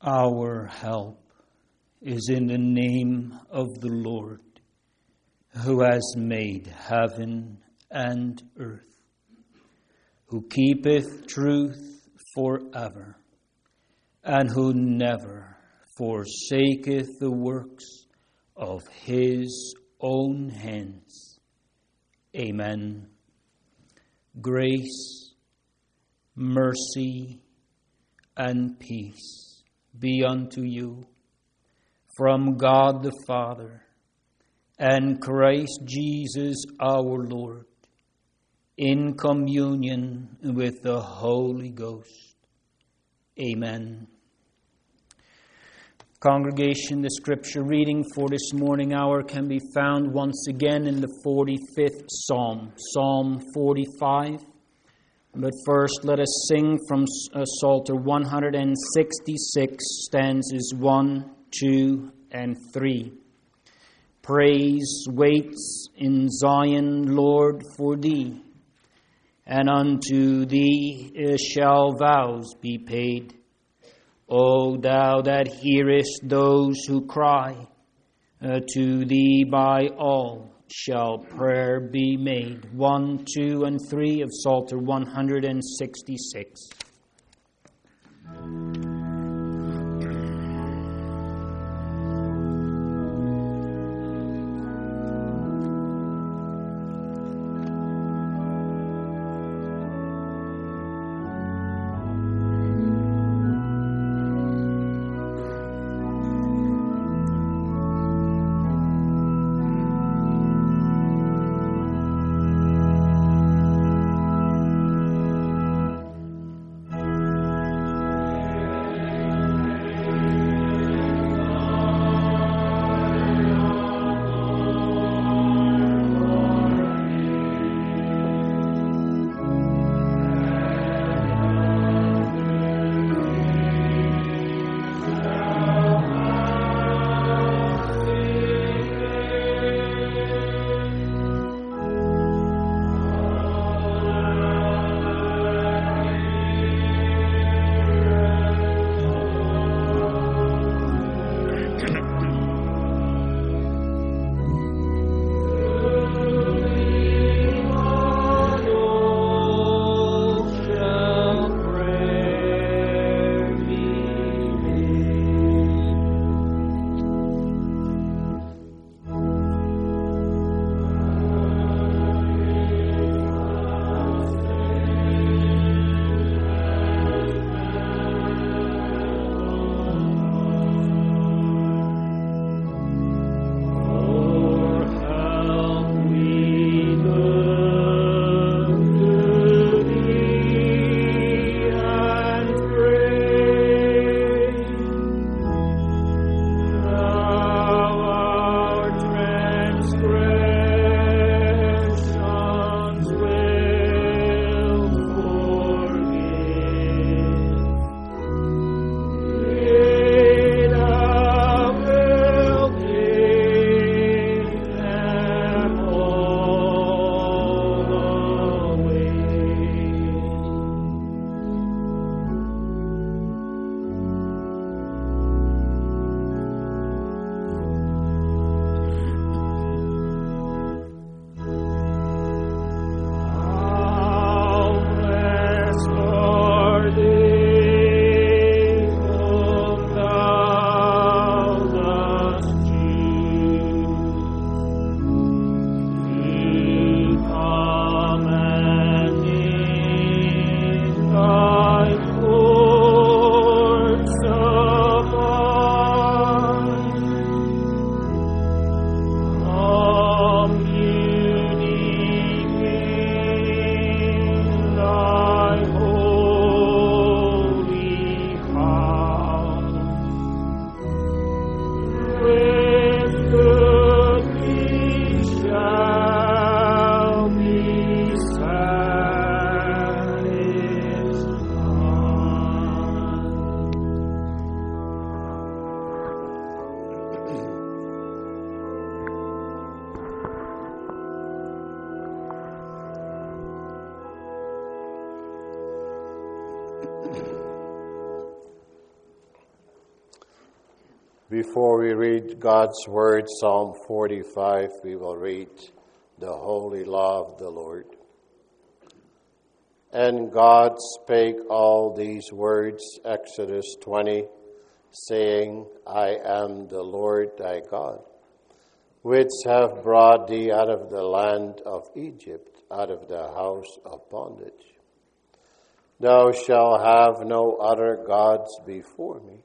Our help is in the name of the Lord, who has made heaven and earth, who keepeth truth forever, and who never forsaketh the works of his own hands. Amen. Grace, mercy, and peace be unto you from God the Father and Christ Jesus our Lord, in communion with the Holy Ghost. Amen. Congregation, the scripture reading for this morning hour can be found once again in the 45th Psalm, Psalm 45. But first, let us sing from Psalter 166, stanzas 1, 2, and 3. Praise waits in Zion, Lord, for thee, and unto thee shall vows be paid. O thou that hearest those who cry, to thee by all shall prayer be made. 1, 2, and 3 of Psalter 166. Before we read God's word, Psalm 45, we will read the holy law of the Lord. And God spake all these words, Exodus 20, saying, I am the Lord thy God, which have brought thee out of the land of Egypt, out of the house of bondage. Thou shalt have no other gods before me.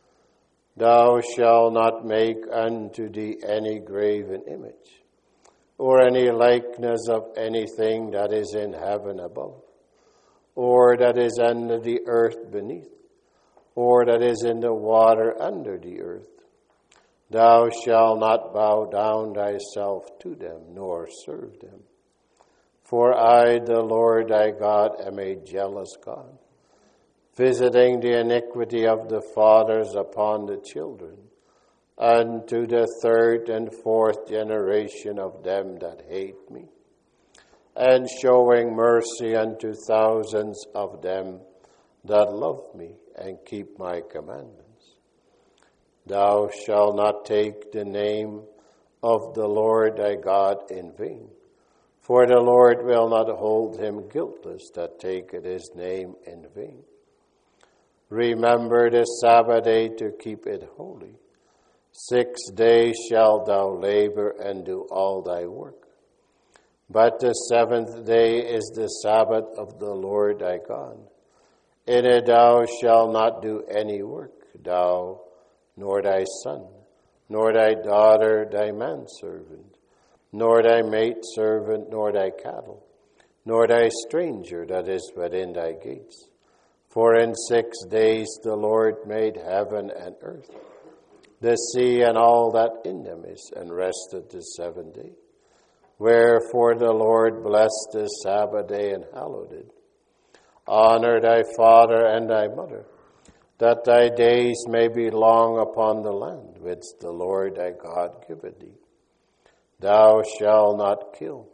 Thou shalt not make unto thee any graven image, or any likeness of anything that is in heaven above, or that is under the earth beneath, or that is in the water under the earth. Thou shalt not bow down thyself to them, nor serve them. For I, the Lord thy God, am a jealous God, visiting the iniquity of the fathers upon the children, unto the third and fourth generation of them that hate me, and showing mercy unto thousands of them that love me and keep my commandments. Thou shalt not take the name of the Lord thy God in vain, for the Lord will not hold him guiltless that taketh his name in vain. Remember the Sabbath day to keep it holy. 6 days shalt thou labor and do all thy work. But the seventh day is the Sabbath of the Lord thy God. In it thou shalt not do any work, thou, nor thy son, nor thy daughter, thy manservant, nor thy maidservant, nor thy cattle, nor thy stranger that is within thy gates. For in 6 days the Lord made heaven and earth, the sea and all that in them is, and rested the seventh day. Wherefore the Lord blessed the Sabbath day and hallowed it. Honor thy father and thy mother, that thy days may be long upon the land which the Lord thy God giveth thee. Thou shalt not kill.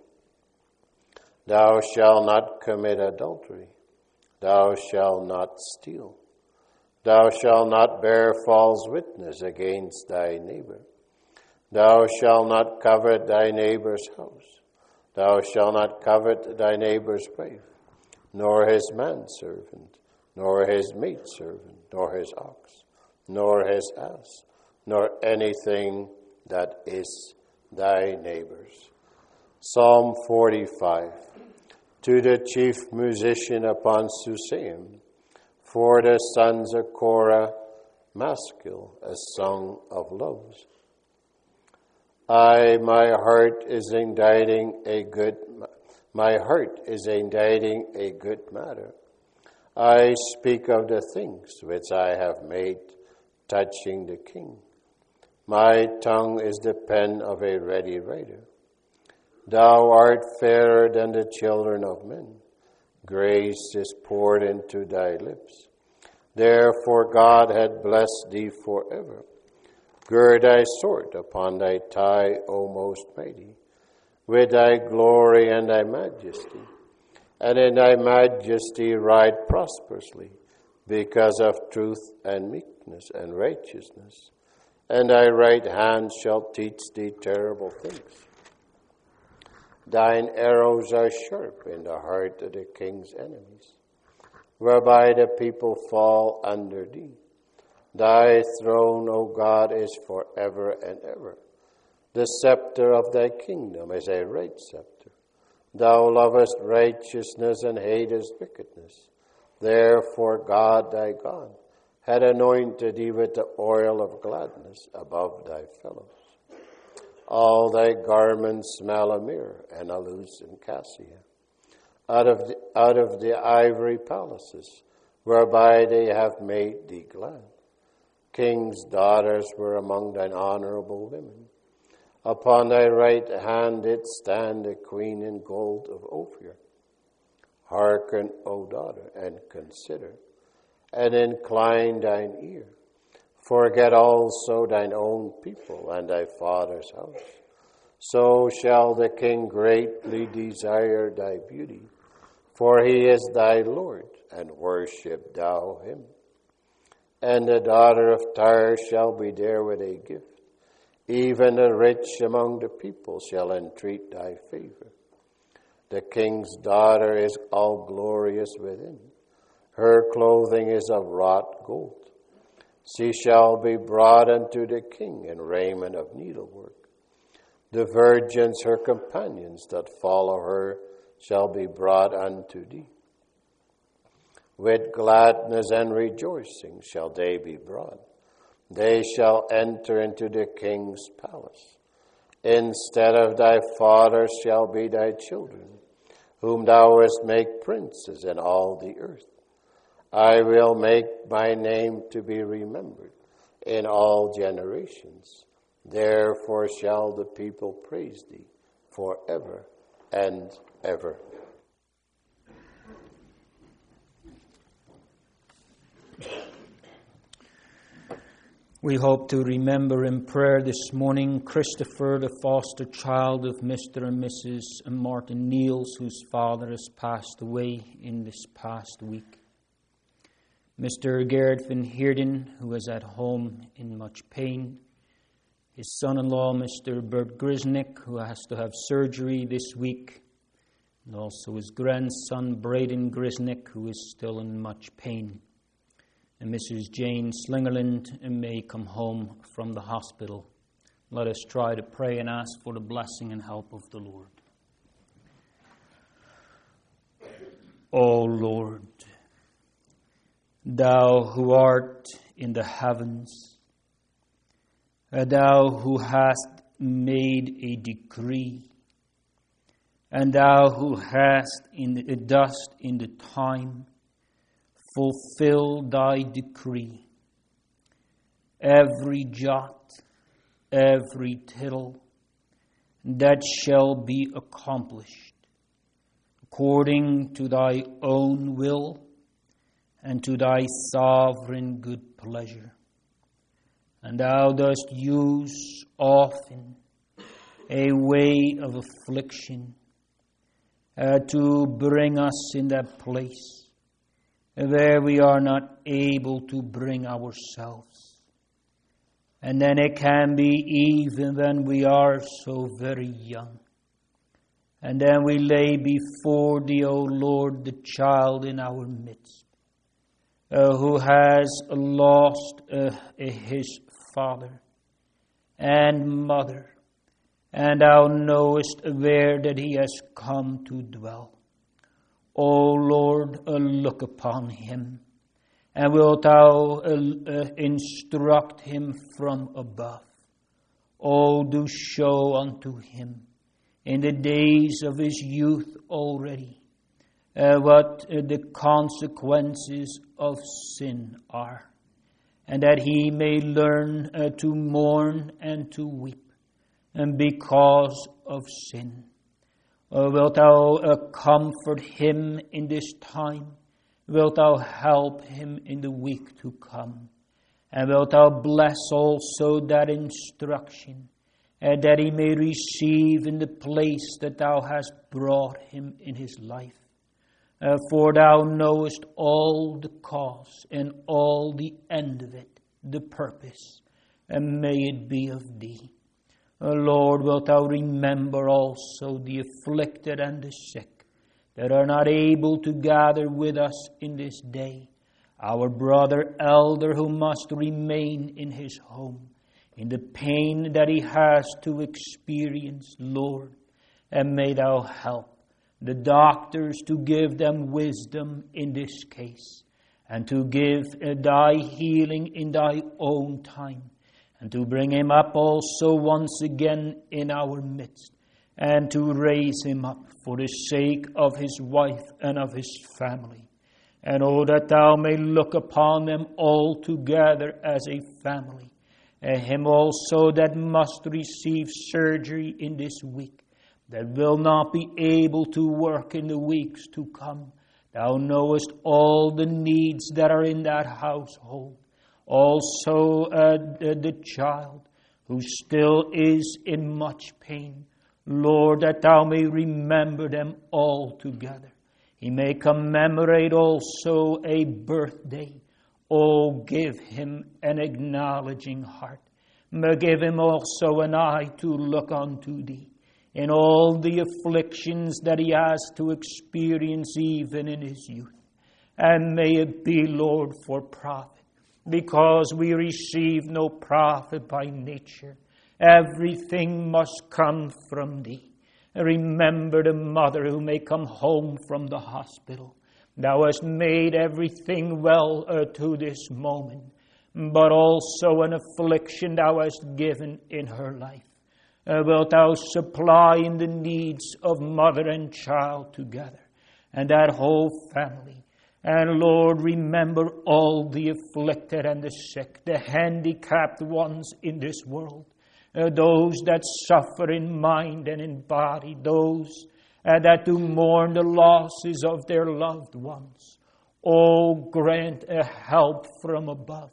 Thou shalt not commit adultery. Thou shalt not steal. Thou shalt not bear false witness against thy neighbor. Thou shalt not covet thy neighbor's house. Thou shalt not covet thy neighbor's wife, nor his manservant, nor his maidservant, nor his ox, nor his ass, nor anything that is thy neighbor's. Psalm 45. To the chief musician upon Susaim, for the sons of Korah, Maskil, a song of loves. My heart is inditing a good matter. I speak of the things which I have made touching the king. My tongue is the pen of a ready writer. Thou art fairer than the children of men. Grace is poured into thy lips. Therefore God hath blessed thee forever. Gird thy sword upon thy thigh, O most mighty, with thy glory and thy majesty. And in thy majesty ride prosperously, because of truth and meekness and righteousness. And thy right hand shall teach thee terrible things. Thine arrows are sharp in the heart of the king's enemies, whereby the people fall under thee. Thy throne, O God, is forever and ever. The scepter of thy kingdom is a right scepter. Thou lovest righteousness and hatest wickedness. Therefore God thy God had anointed thee with the oil of gladness above thy fellows. All thy garments smell of myrrh and aloes and cassia. Out of the ivory palaces, whereby they have made thee glad. King's daughters were among thine honorable women. Upon thy right hand did stand the queen in gold of Ophir. Hearken, O daughter, and consider, and incline thine ear. Forget also thine own people and thy father's house. So shall the king greatly desire thy beauty, for he is thy Lord, and worship thou him. and the daughter of Tyre shall be there with a gift. Even the rich among the people shall entreat thy favor. The king's daughter is all glorious within. Her clothing is of wrought gold. She shall be brought unto the king in raiment of needlework. The virgins, her companions that follow her, shall be brought unto thee. With gladness and rejoicing shall they be brought. They shall enter into the king's palace. Instead of thy fathers shall be thy children, whom thou wilt make princes in all the earth. I will make my name to be remembered in all generations. Therefore shall the people praise thee forever and ever. We hope to remember in prayer this morning Christopher, the foster child of Mr. and Mrs. Martin Niels, whose father has passed away in this past week. Mr. Gerard Van Heerden, who is at home in much pain. His son-in-law, Mr. Bert Grisnick, who has to have surgery this week. And also his grandson, Braden Grisnick, who is still in much pain. And Mrs. Jane Slingerland may come home from the hospital. Let us try to pray and ask for the blessing and help of the Lord. O Lord, thou who art in the heavens, thou who hast made a decree, and thou who hast in the dust in the time, fulfill thy decree. Every jot, every tittle, that shall be accomplished according to thy own will and to thy sovereign good pleasure. And thou dost use often a way of affliction to bring us in that place where we are not able to bring ourselves. And then it can be even when we are so very young. And then we lay before thee, O Lord, the child in our midst, who has lost his father and mother, and thou knowest where that he has come to dwell. O Lord, look upon him, and wilt thou instruct him from above. O do show unto him in the days of his youth already what the consequences of sin are, and that he may learn to mourn and to weep, and because of sin. Wilt thou comfort him in this time? Wilt thou help him in the week to come? And wilt thou bless also that instruction, that he may receive in the place that thou hast brought him in his life? For thou knowest all the cause and all the end of it, the purpose, and may it be of thee. Lord, wilt thou remember also the afflicted and the sick that are not able to gather with us in this day. Our brother elder who must remain in his home, in the pain that he has to experience, Lord, and may thou help the doctors to give them wisdom in this case, and to give thy healing in thy own time, and to bring him up also once again in our midst, and to raise him up for the sake of his wife and of his family. And oh, that thou may look upon them all together as a family. And him also that must receive surgery in this week, that will not be able to work in the weeks to come. Thou knowest all the needs that are in that household. Also the child who still is in much pain. Lord, that thou may remember them all together. He may commemorate also a birthday Oh, give him an acknowledging heart. But give him also an eye to look unto thee in all the afflictions that he has to experience even in his youth. And may it be, Lord, for profit, because we receive no profit by nature. Everything must come from thee. Remember the mother who may come home from the hospital. Thou hast made everything well to this moment, but also an affliction thou hast given in her life. Wilt thou supply in the needs of mother and child together, and that whole family? And Lord, remember all the afflicted and the sick, the handicapped ones in this world, those that suffer in mind and in body, those that do mourn the losses of their loved ones. Oh, grant a help from above,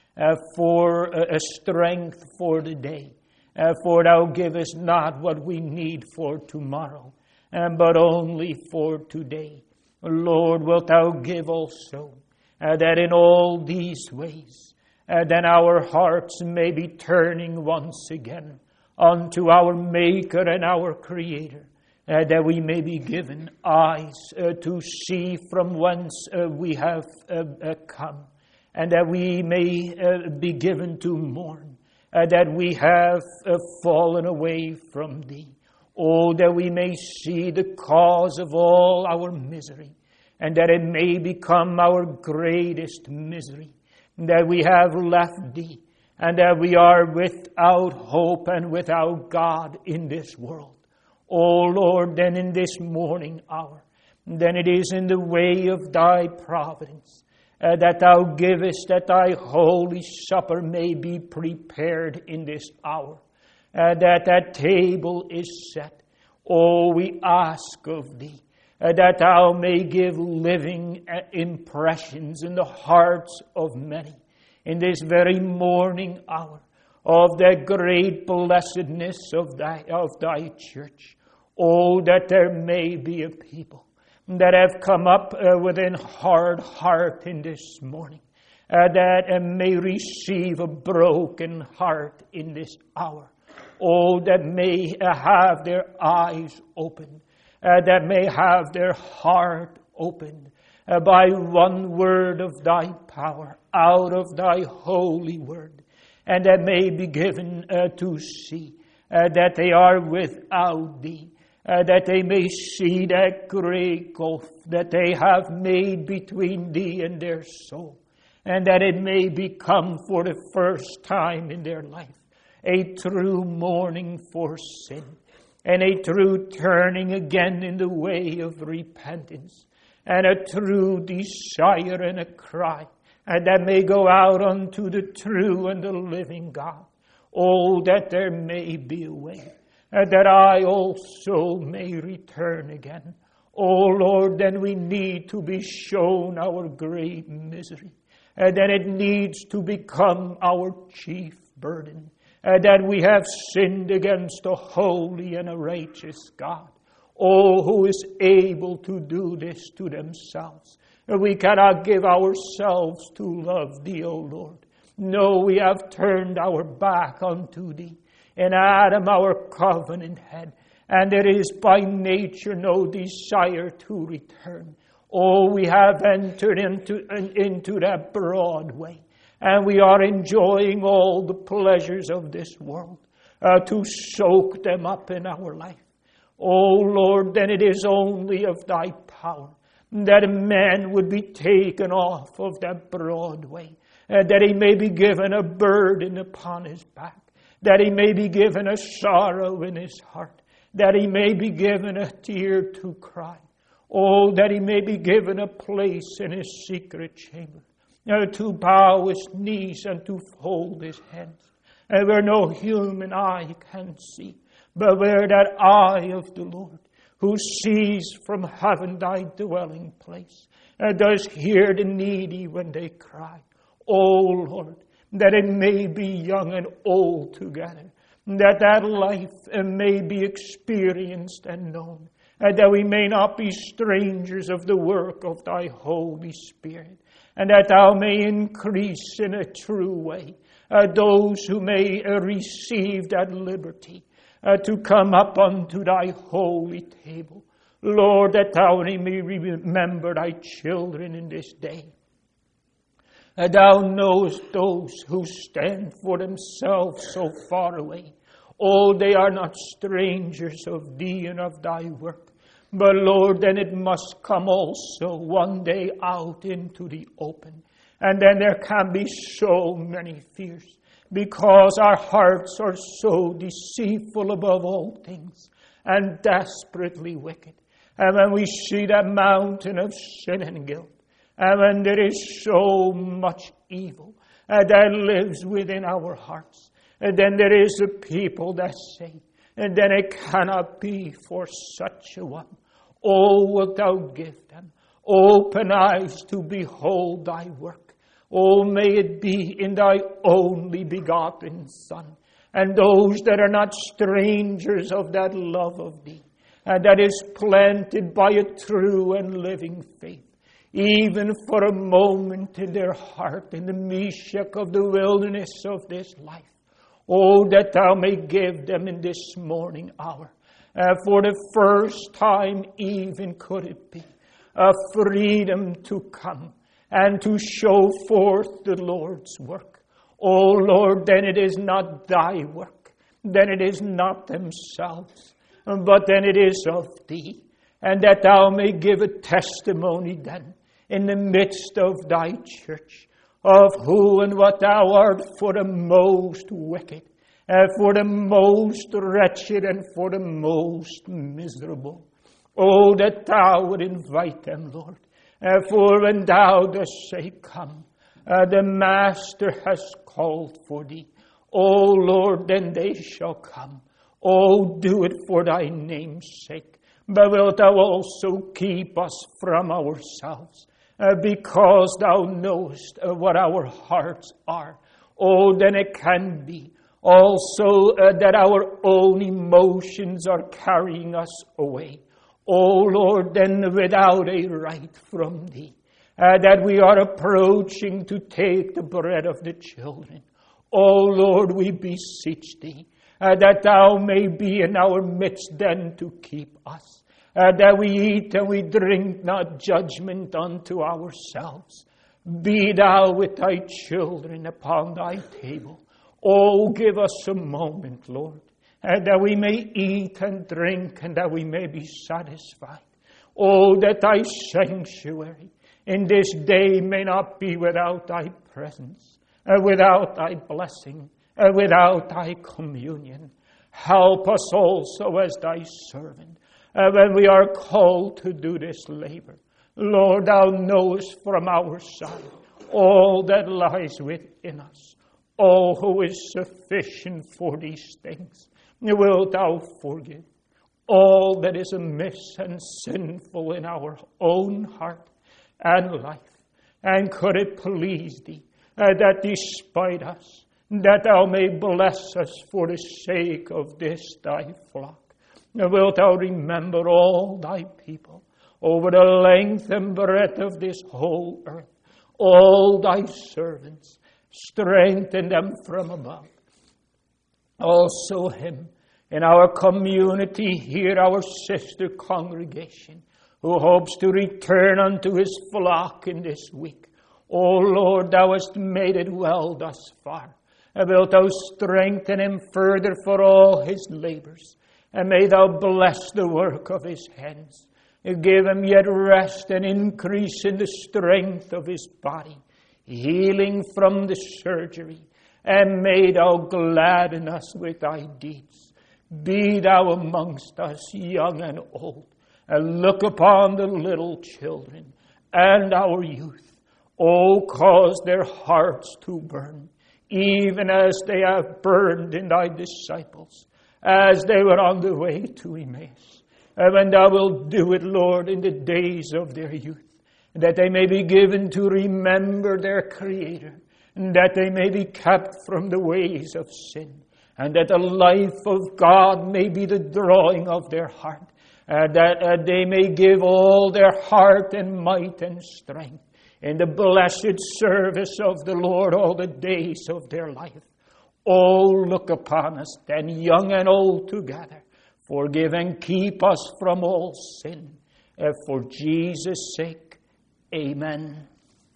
for a strength for the day. For thou givest not what we need for tomorrow, but only for today. Lord, wilt thou give also that in all these ways, then our hearts may be turning once again unto our Maker and our Creator, that we may be given eyes to see from whence we have come, and that we may be given to mourn, that we have fallen away from thee. Oh, that we may see the cause of all our misery, and that it may become our greatest misery, that we have left thee, and that we are without hope and without God in this world. Oh Lord, then in this morning hour, then it is in the way of thy providence that thou givest that thy holy supper may be prepared in this hour, that table is set. Oh, we ask of thee that thou may give living impressions in the hearts of many in this very morning hour of the great blessedness of thy church. Oh, that there may be a people that have come up with a hard heart in this morning, that may receive a broken heart in this hour. Oh, that may have their eyes opened, that may have their heart opened by one word of thy power out of thy holy word, and that may be given to see that they are without thee, that they may see that great gulf that they have made between thee and their soul, and that it may become for the first time in their life a true mourning for sin, and a true turning again in the way of repentance, and a true desire and a cry, and that may go out unto the true and the living God. Oh, that there may be a way, that I also may return again. Oh Lord, then we need to be shown our great misery, and that it needs to become our chief burden, that we have sinned against a holy and a righteous God. Oh, who is able to do this to themselves? We cannot give ourselves to love thee, O Lord. No, we have turned our back unto thee. In Adam, our covenant head, and there is by nature no desire to return. Oh, we have entered into that broad way, and we are enjoying all the pleasures of this world to soak them up in our life. Oh Lord, then it is only of thy power that a man would be taken off of that broad way, that he may be given a burden upon his back, that he may be given a sorrow in his heart, that he may be given a tear to cry. Oh, that he may be given a place in his secret chamber, to bow his knees and to fold his hands, where no human eye can see, but where that eye of the Lord, who sees from heaven thy dwelling place, does hear the needy when they cry. Oh Lord, that it may be young and old together, that life may be experienced and known, that we may not be strangers of the work of thy Holy Spirit, and that thou may increase in a true way those who may receive that liberty to come up unto thy holy table. Lord, that thou may remember thy children in this day. Thou knowest those who stand for themselves so far away. Oh, they are not strangers of thee and of thy work. But Lord, then it must come also one day out into the open. And then there can be so many fears, because our hearts are so deceitful above all things and desperately wicked. And when we see that mountain of sin and guilt, and when there is so much evil that lives within our hearts, and then there is a people that say, and then it cannot be for such a one. Oh, wilt thou give them open eyes to behold thy work. Oh, may it be in thy only begotten Son, and those that are not strangers of that love of thee, and that is planted by a true and living faith, even for a moment in their heart, in the Meshach of the wilderness of this life. Oh, that thou may give them in this morning hour, for the first time even could it be, a freedom to come and to show forth the Lord's work. Oh Lord, then it is not thy work, then it is not themselves, but then it is of thee, and that thou may give a testimony then in the midst of thy church of who and what thou art for the most wicked, for the most wretched, and for the most miserable. Oh, that thou would invite them, Lord, for when thou dost say, come, the Master has called for thee. Oh Lord, then they shall come. Oh, do it for thy name's sake. But wilt thou also keep us from ourselves, because thou knowest what our hearts are. Oh, then it can be also that our own emotions are carrying us away. Oh Lord, then without a right from thee, that we are approaching to take the bread of the children. Oh Lord, we beseech thee, that thou may be in our midst then to keep us, that we eat and we drink not judgment unto ourselves. Be thou with thy children upon thy table. Oh, give us a moment, Lord, that we may eat and drink and that we may be satisfied. Oh, that thy sanctuary in this day may not be without thy presence, without thy blessing, without thy communion. Help us also as thy servant when we are called to do this labor. Lord, thou knowest from our side all that lies within us. Oh, who is sufficient for these things? Wilt thou forgive all that is amiss and sinful in our own heart and life? And could it please thee that despite us, that thou may bless us for the sake of this thy flock? Wilt thou remember all thy people over the length and breadth of this whole earth, all thy servants, strengthen them from above. Also him in our community here, our sister congregation, who hopes to return unto his flock in this week. O Lord, thou hast made it well thus far. And wilt thou strengthen him further for all his labors, and may thou bless the work of his hands. Give him yet rest and increase in the strength of his body, healing from the surgery, and may thou gladden us with thy deeds. Be thou amongst us, young and old, and look upon the little children and our youth. O cause their hearts to burn, even as they have burned in thy disciples, as they were on the way to Emmaus. And when thou wilt do it, Lord, in the days of their youth, that they may be given to remember their Creator, and that they may be kept from the ways of sin, and that the life of God may be the drawing of their heart, that they may give all their heart and might and strength, in the blessed service of the Lord all the days of their life. Oh, look upon us then, young and old together. Forgive and keep us from all sin. For Jesus' sake, amen.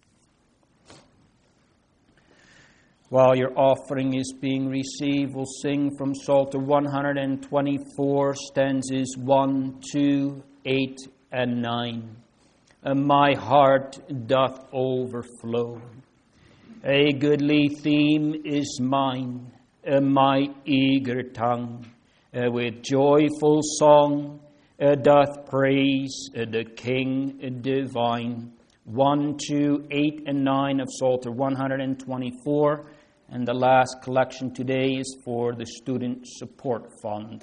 While your offering is being received, we'll sing from Psalter 124, stanzas 1, 2, 8, and 9. My heart doth overflow. A goodly theme is mine, my eager tongue, with joyful song doth praise the King divine. 1, 2, 8, and 9 of Psalter 124. And the last collection today is for the Student Support Fund.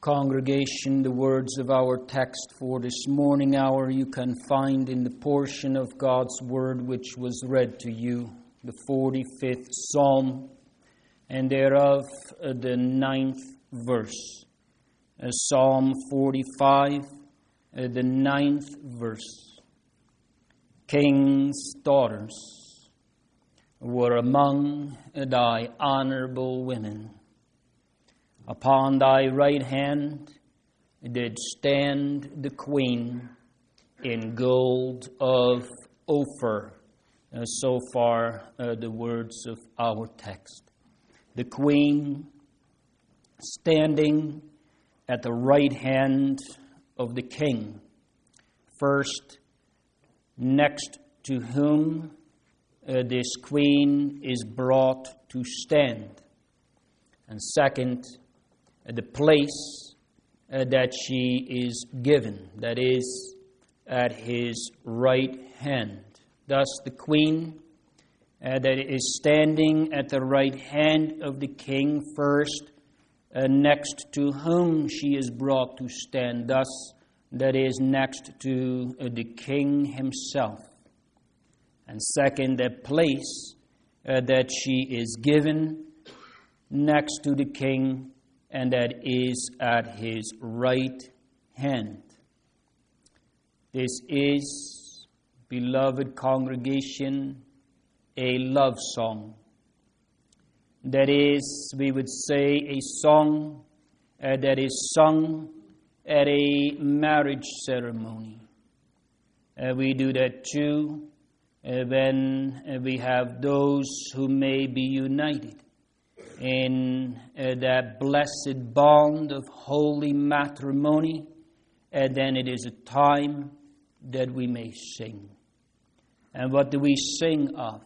Congregation, the words of our text for this morning hour you can find in the portion of God's Word which was read to you, the 45th Psalm, and thereof the 9th verse. Psalm 45, the 9th verse. King's daughters were among thy honorable women. Upon thy right hand did stand the queen in gold of Ophir. So far, the words of our text. The queen standing at the right hand of the king. First, next to whom this queen is brought to stand. And second, the place that she is given, that is, at his right hand. Thus, the queen that is standing at the right hand of the king first, next to whom she is brought to stand. Thus, that is, next to the king himself. And second, the place that she is given next to the king, and that is at his right hand. This is, beloved congregation, a love song. That is, we would say, a song that is sung at a marriage ceremony. We do that too when we have those who may be united in that blessed bond of holy matrimony, and then it is a time that we may sing. And what do we sing of?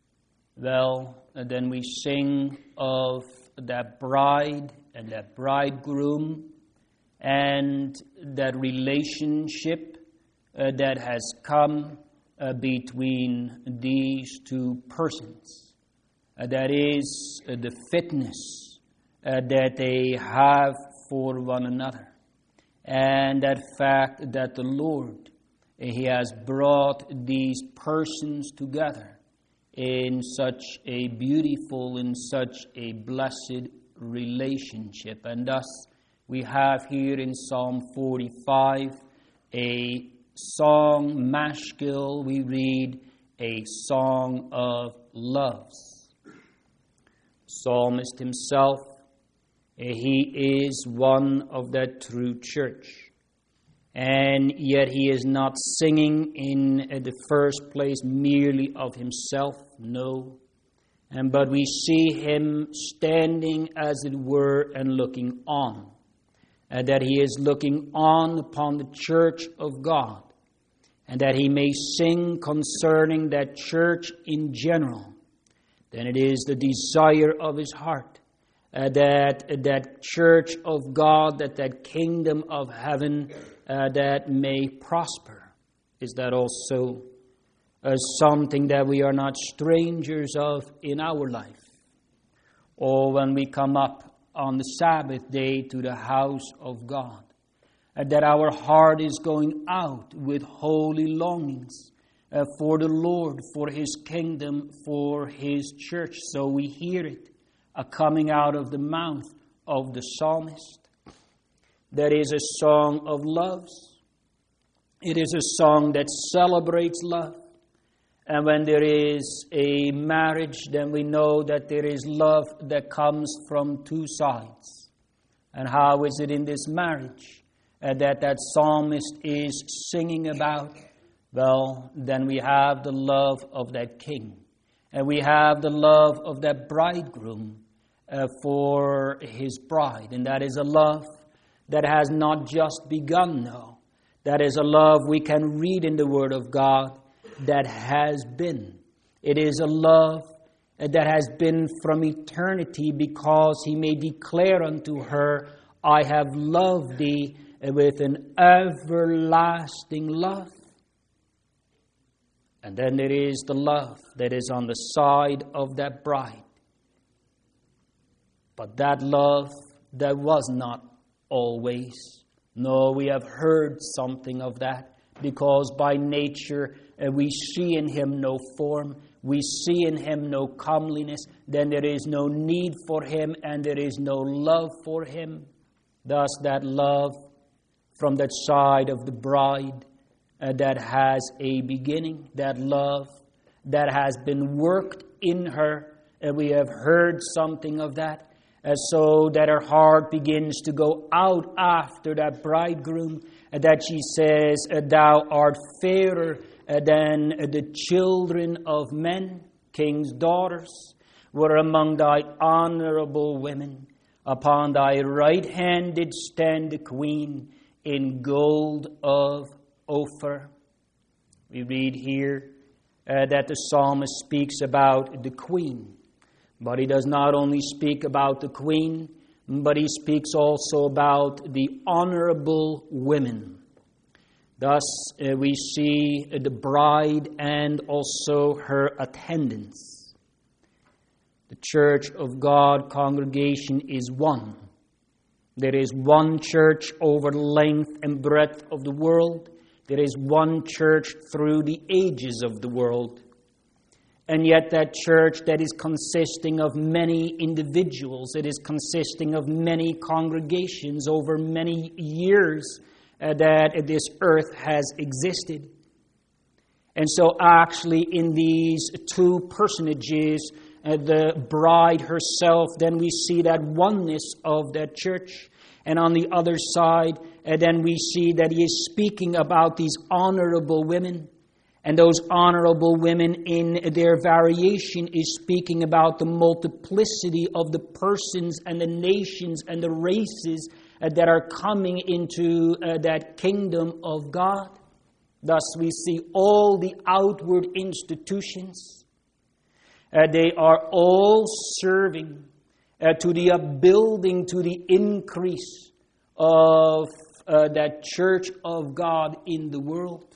Well, then we sing of that bride and that bridegroom and that relationship that has come between these two persons. That is the fitness that they have for one another. And that fact that the Lord, He has brought these persons together in such a beautiful, in such a blessed relationship. And thus we have here in Psalm 45 a song maskil, we read a song of loves. Psalmist himself, he is one of that true church. And yet he is not singing in the first place merely of himself, no. But we see him standing, as it were, and looking on. That he is looking on upon the church of God. And that he may sing concerning that church in general. Then it is the desire of his heart that church of God, that kingdom of heaven, that may prosper. Is that also something that we are not strangers of in our life? Or when we come up on the Sabbath day to the house of God, that our heart is going out with holy longings for the Lord, for His kingdom, for His church. So we hear it coming out of the mouth of the psalmist. That is a song of loves. It is a song that celebrates love. And when there is a marriage, then we know that there is love that comes from two sides. And how is it in this marriage that psalmist is singing about? Well, then we have the love of that king. And we have the love of that bridegroom for his bride. And that is a love that has not just begun, no. That is a love we can read in the Word of God that has been. It is a love that has been from eternity, because He may declare unto her, I have loved thee with an everlasting love. And then there is the love that is on the side of that bride. But that love that was not always. No, we have heard something of that, because by nature we see in him no form, we see in him no comeliness, then there is no need for him and there is no love for him. Thus that love from that side of the bride that has a beginning, that love that has been worked in her, we have heard something of that, so that her heart begins to go out after that bridegroom, that she says, thou art fairer than the children of men, king's daughters, were among thy honorable women. Upon thy right hand did stand the queen in gold of Ophir. We read here that the psalmist speaks about the queen. But he does not only speak about the queen, but he speaks also about the honorable women. Thus, we see the bride and also her attendants. The Church of God congregation is one. There is one church over the length and breadth of the world. There is one church through the ages of the world. And yet that church that is consisting of many individuals, it is consisting of many congregations over many years that this earth has existed. And so actually in these two personages, the bride herself, then we see that oneness of that church. And on the other side, then we see that he is speaking about these honorable women. And those honorable women in their variation is speaking about the multiplicity of the persons and the nations and the races that are coming into that kingdom of God. Thus we see all the outward institutions. They are all serving to the upbuilding, to the increase of that church of God in the world.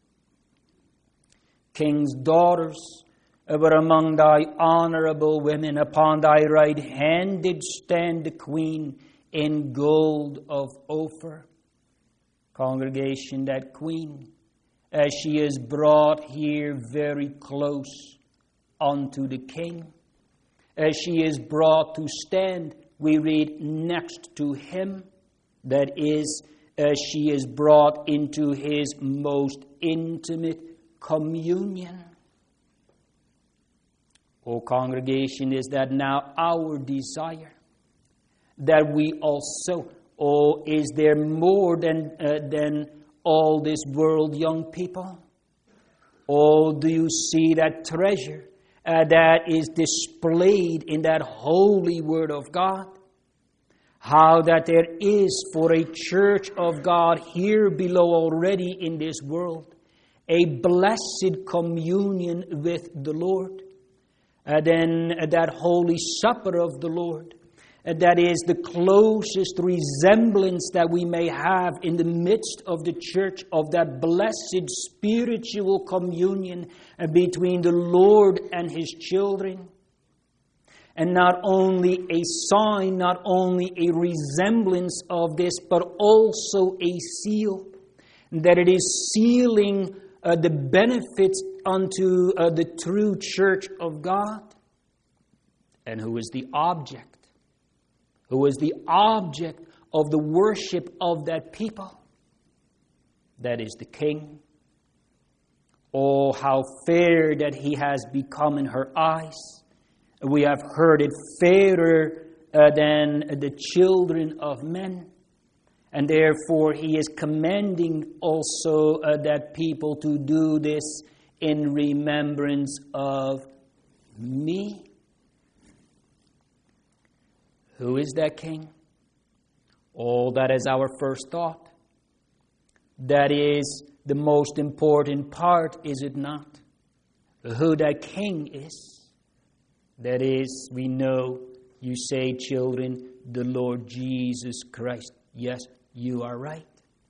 King's daughters were among thy honorable women. Upon thy right hand did stand the queen in gold of Ophir. Congregation, that queen, as she is brought here very close unto the king, as she is brought to stand, we read, next to him. That is, as she is brought into his most intimate communion. O congregation, is that now our desire? That we also, is there more than all this world, young people? Do you see that treasure that is displayed in that holy Word of God? How that there is for a church of God here below already in this world a blessed communion with the Lord. Then that holy supper of the Lord, that is the closest resemblance that we may have in the midst of the church of that blessed spiritual communion between the Lord and His children. And not only a sign, not only a resemblance of this, but also a seal, that it is sealing the benefits unto the true church of God. And who is the object? Who is the object of the worship of that people? That is the King. Oh, how fair that He has become in her eyes. We have heard it, fairer than the children of men. And therefore He is commending also that people to do this in remembrance of me. Who is that King? Oh, that is our first thought. That is the most important part, is it not? Who that King is. That is, we know, you say, children, the Lord Jesus Christ. Yes, you are right.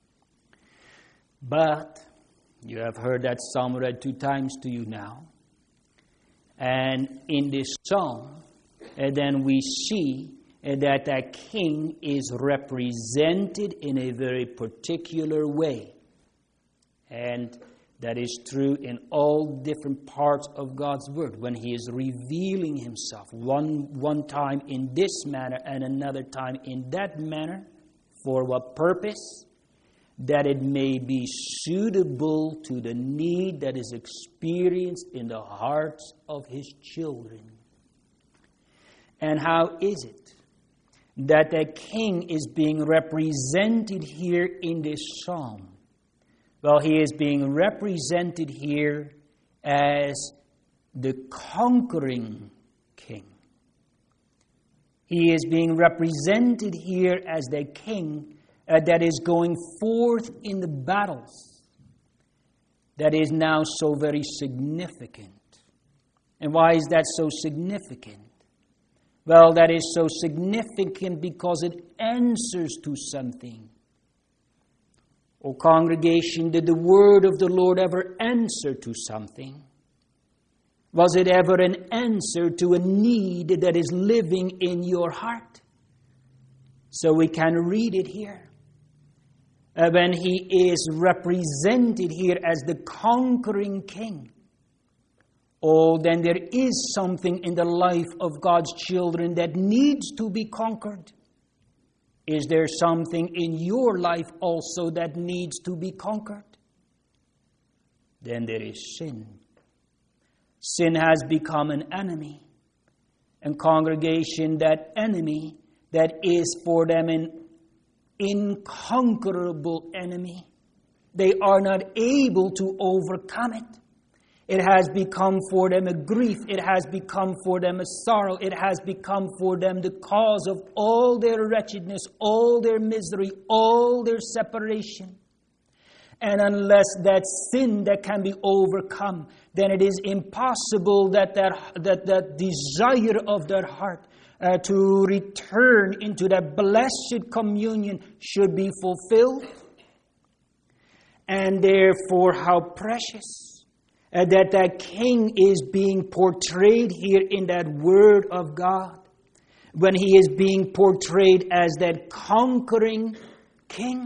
But you have heard that psalm read 2 times to you now. And in this psalm, and then we see that that king is represented in a very particular way. And that is true in all different parts of God's Word. When He is revealing Himself, one time in this manner and another time in that manner. For what purpose? That it may be suitable to the need that is experienced in the hearts of His children. And how is it that the king is being represented here in this psalm? Well, he is being represented here as the conquering king. He is being represented here as the king that is going forth in the battles that is now so very significant. And why is that so significant? Well, that is so significant because it answers to something. O congregation, did the word of the Lord ever answer to something? Was it ever an answer to a need that is living in your heart? So we can read it here. When he is represented here as the conquering king, oh, then there is something in the life of God's children that needs to be conquered. Is there something in your life also that needs to be conquered? Then there is sin. Sin has become an enemy. And congregation, that enemy that is for them an inconquerable enemy. They are not able to overcome it. It has become for them a grief. It has become for them a sorrow. It has become for them the cause of all their wretchedness, all their misery, all their separation. And unless that sin that can be overcome, then it is impossible that desire of their heart to return into that blessed communion should be fulfilled. And therefore, how precious that king is being portrayed here in that word of God. When he is being portrayed as that conquering king,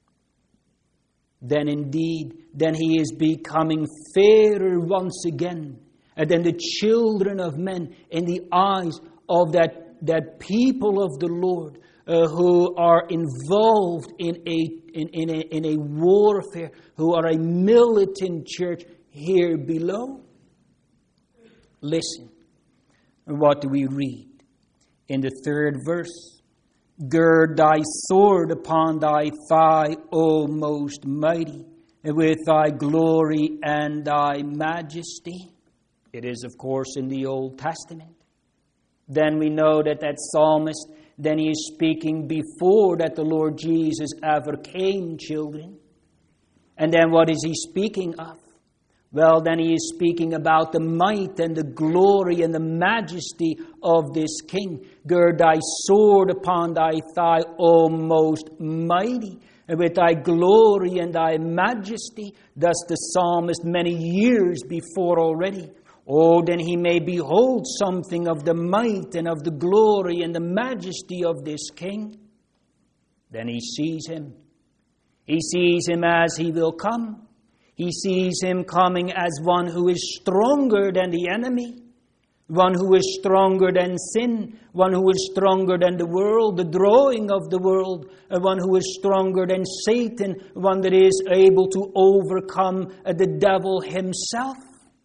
then indeed, then he is becoming fairer once again than the children of men in the eyes of that people of the Lord who are involved in a warfare, who are a militant church here below. Listen, what do we read in the 3rd verse? Gird thy sword upon thy thigh, O most mighty, with thy glory and thy majesty. It is, of course, in the Old Testament. Then we know that psalmist, then he is speaking before that the Lord Jesus ever came, children. And then what is he speaking of? Well, then he is speaking about the might and the glory and the majesty of this king. Gird thy sword upon thy thigh, O most mighty, and with thy glory and thy majesty. Thus the psalmist many years before already. Oh, then he may behold something of the might and of the glory and the majesty of this king. Then he sees him. He sees him as he will come. He sees him coming as one who is stronger than the enemy, one who is stronger than sin, one who is stronger than the world, the drawing of the world, one who is stronger than Satan, one that is able to overcome the devil himself.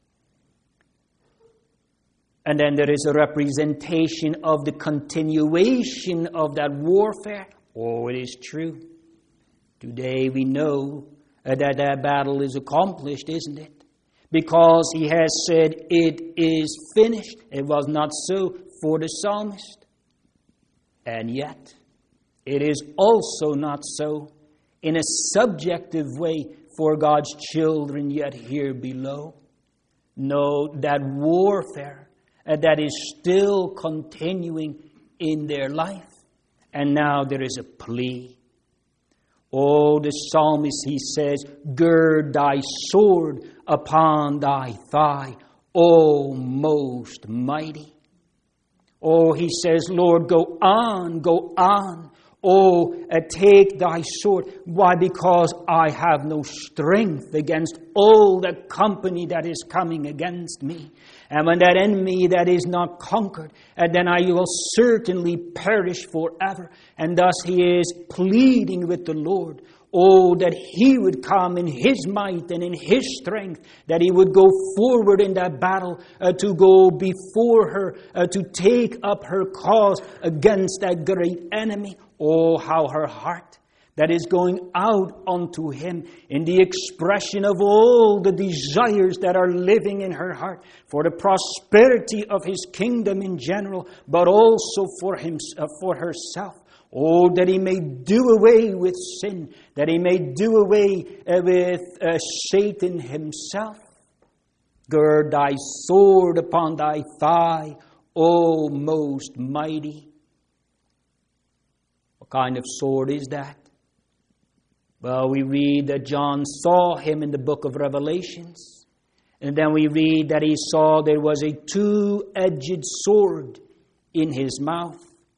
And then there is a representation of the continuation of that warfare. Oh, it is true. Today we know that battle is accomplished, isn't it? Because he has said, it is finished. It was not so for the psalmist. And yet, it is also not so in a subjective way for God's children yet here below. No, that warfare that is still continuing in their life. And now there is a plea. Oh, the psalmist, he says, gird thy sword upon thy thigh, O most mighty. Oh, he says, Lord, go on, go on. Oh, take thy sword. Why? Because I have no strength against all the company that is coming against me. And when that enemy that is not conquered, then I will certainly perish forever. And thus he is pleading with the Lord. Oh, that he would come in his might and in his strength, that he would go forward in that battle, to go before her, to take up her cause against that great enemy. Oh, how her heart that is going out unto him in the expression of all the desires that are living in her heart for the prosperity of his kingdom in general, but also for herself. Oh, that he may do away with sin, that he may do away with Satan himself. Gird thy sword upon thy thigh, O most mighty. What kind of sword is that? Well, we read that John saw him in the book of Revelations. And then we read that he saw there was a two-edged sword in his mouth.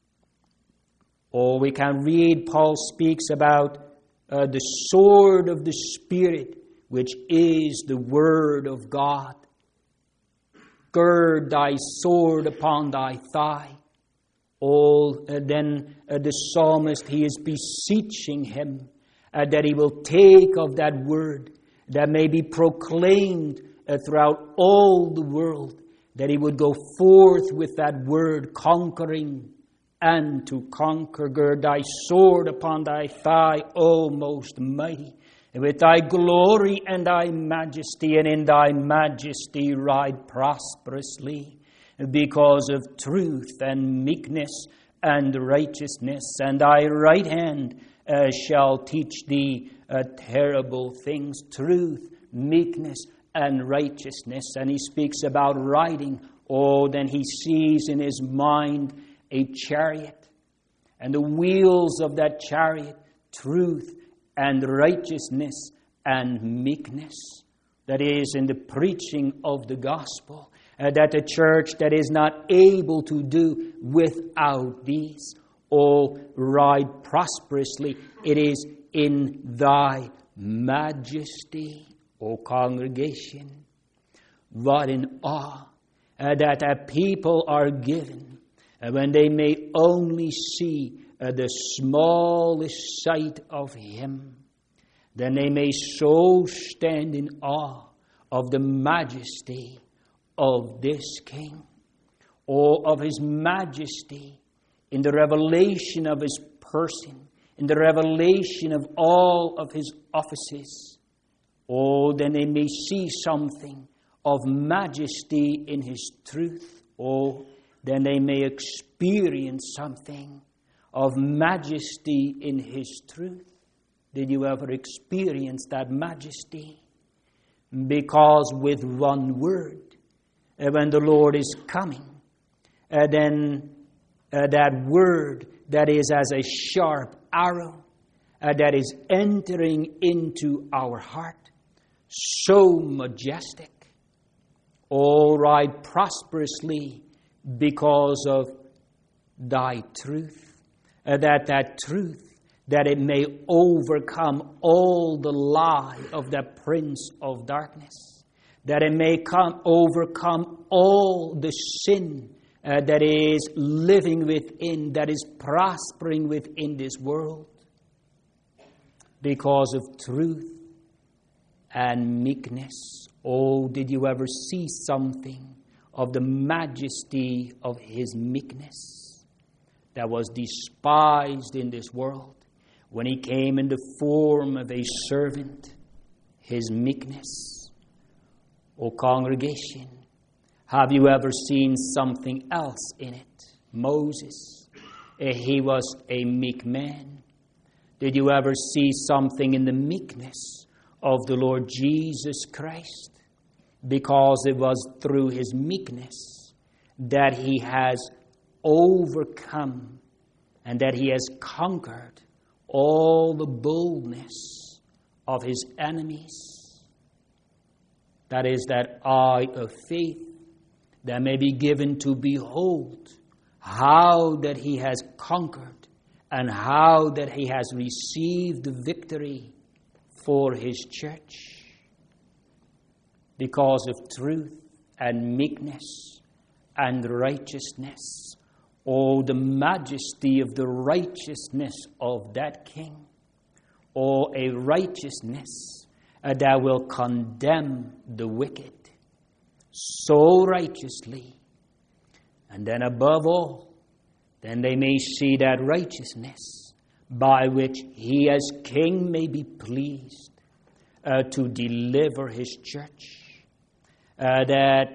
Or we can read, Paul speaks about the sword of the Spirit, which is the Word of God. Gird thy sword upon thy thigh. Then the psalmist, he is beseeching him that he will take of that word that may be proclaimed throughout all the world, that he would go forth with that word, conquering and to conquer. Gird thy sword upon thy thigh, O most mighty, and with thy glory and thy majesty, and in thy majesty ride prosperously, because of truth and meekness and righteousness, and thy right hand shall teach thee terrible things. Truth, meekness, and righteousness. And he speaks about riding. Oh, then he sees in his mind a chariot, and the wheels of that chariot, truth and righteousness and meekness. That is in the preaching of the gospel, that the church that is not able to do without these. Oh, ride prosperously. It is in thy majesty, O congregation. What an awe that a people are given when they may only see the smallest sight of him. Then they may so stand in awe of the majesty of this King, or of his majesty in the revelation of his person, in the revelation of all of his offices. Oh, then they may see something of majesty in his truth. Oh, then they may experience something of majesty in his truth. Did you ever experience that majesty? Because with one word, when the Lord is coming, then that word that is as a sharp arrow, that is entering into our heart, so majestic. All ride prosperously because of thy truth, that truth, that it may overcome all the lie of the prince of darkness, that it may overcome all the sin that is living within, that is prospering within this world, because of truth and meekness. Oh, did you ever see something of the majesty of his meekness that was despised in this world when he came in the form of a servant? His meekness. O congregation, have you ever seen something else in it? Moses, he was a meek man. Did you ever see something in the meekness of the Lord Jesus Christ? Because it was through his meekness that he has overcome and that he has conquered all the boldness of his enemies. That is that eye of faith that may be given to behold how that he has conquered and how that he has received the victory for his church. Because of truth and meekness and righteousness. Oh, the majesty of the righteousness of that king. Oh, a righteousness that will condemn the wicked so righteously. And then above all, then they may see that righteousness by which he as king may be pleased to deliver his church. That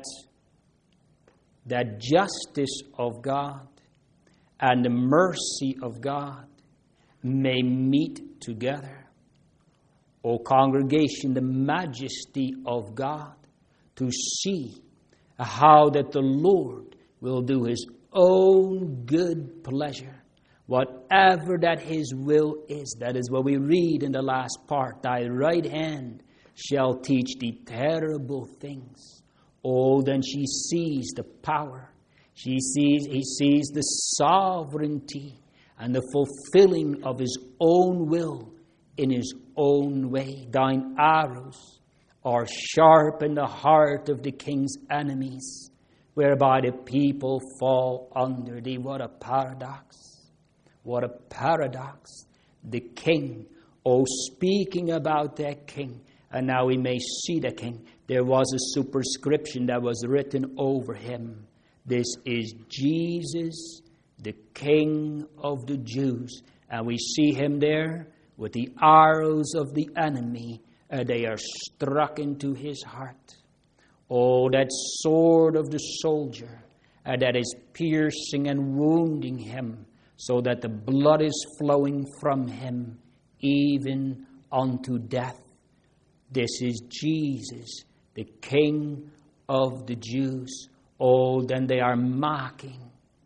justice of God and the mercy of God may meet together. O congregation, the majesty of God, to see how that the Lord will do his own good pleasure, whatever that his will is. That is what we read in the last part. Thy right hand shall teach thee terrible things. Oh, then she sees the power. He sees the sovereignty and the fulfilling of his own will in his own way. Thine arrows are sharp in the heart of the king's enemies, whereby the people fall under thee. What a paradox. What a paradox. The king, speaking about that king. And now we may see the king. There was a superscription that was written over him. This is Jesus, the King of the Jews. And we see him there with the arrows of the enemy. They are struck into his heart. Oh, that sword of the soldier that is piercing and wounding him, so that the blood is flowing from him even unto death. This is Jesus, the King of the Jews. Oh, then they are mocking.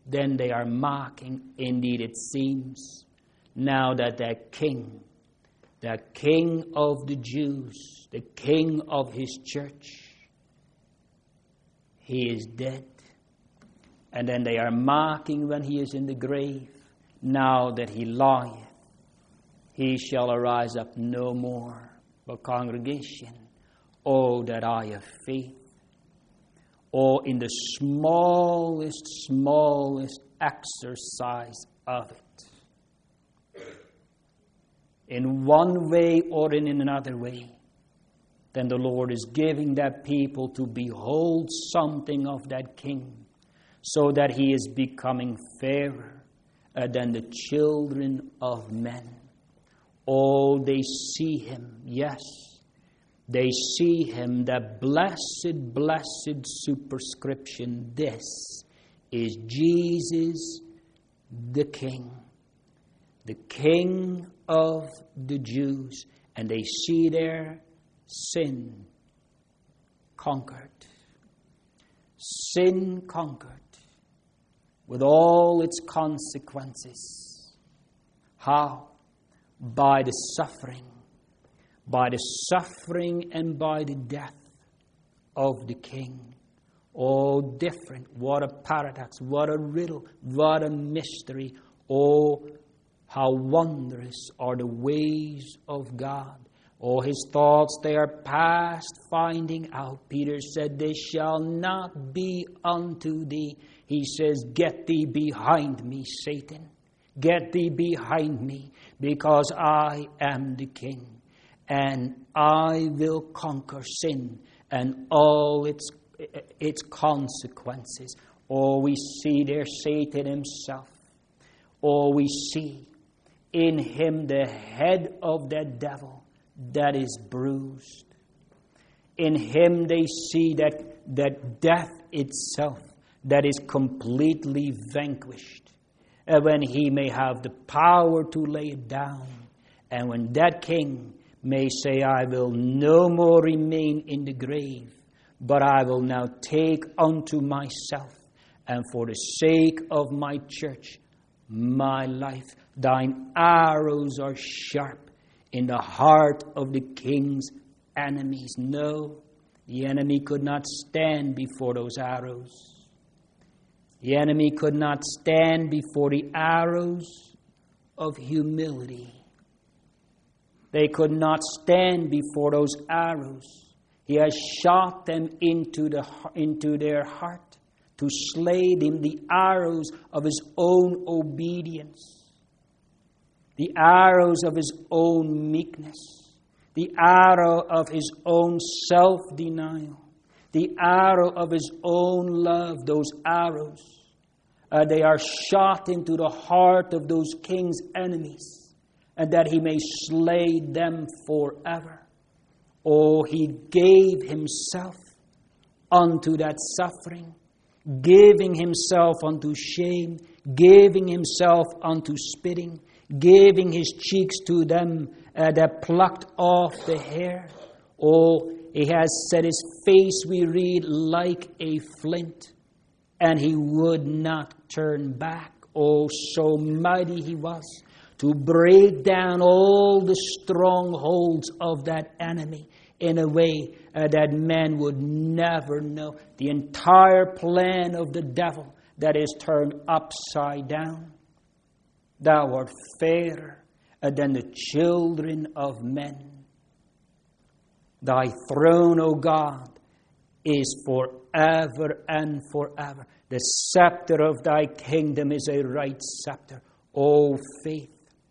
Indeed, it seems now that King of the Jews, the King of his church, he is dead. And then they are mocking when he is in the grave. Now that he lieth, he shall arise up no more. But congregation, oh, that eye of faith. Oh, in the smallest exercise of it. In one way or in another way, then the Lord is giving that people to behold something of that king, so that he is becoming fairer than the children of men. Oh, they see him, yes. They see him, that blessed superscription. This is Jesus the King of the Jews. And they see there sin conquered. Sin conquered with all its consequences. How? By the suffering and by the death of the King. Oh, different. What a paradox. What a riddle. What a mystery. Oh, how wondrous are the ways of God. Oh, his thoughts, they are past finding out. Peter said, they shall not be unto thee. He says, get thee behind me, Satan. Get thee behind me, because I am the King. And I will conquer sin and all its consequences. Oh, we see there Satan himself. Oh, we see in him the head of that devil that is bruised. In him they see that death itself that is completely vanquished. And when he may have the power to lay it down. And when that king may say, I will no more remain in the grave, but I will now take unto myself, and for the sake of my church, my life. Thine arrows are sharp in the heart of the king's enemies. No, the enemy could not stand before those arrows. The enemy could not stand before the arrows of humility. They could not stand before those arrows. He has shot them into their heart to slay them, the arrows of his own obedience, the arrows of his own meekness, the arrow of his own self-denial, the arrow of his own love. Those arrows, they are shot into the heart of those king's enemies, and that he may slay them forever. Oh, he gave himself unto that suffering, giving himself unto shame, giving himself unto spitting, giving his cheeks to them that plucked off the hair. Oh, he has set his face, we read, like a flint, and he would not turn back. Oh, so mighty he was to break down all the strongholds of that enemy in a way that man would never know. The entire plan of the devil that is turned upside down. Thou art fairer than the children of men. Thy throne, O God, is forever and forever. The scepter of thy kingdom is a right scepter. O faith,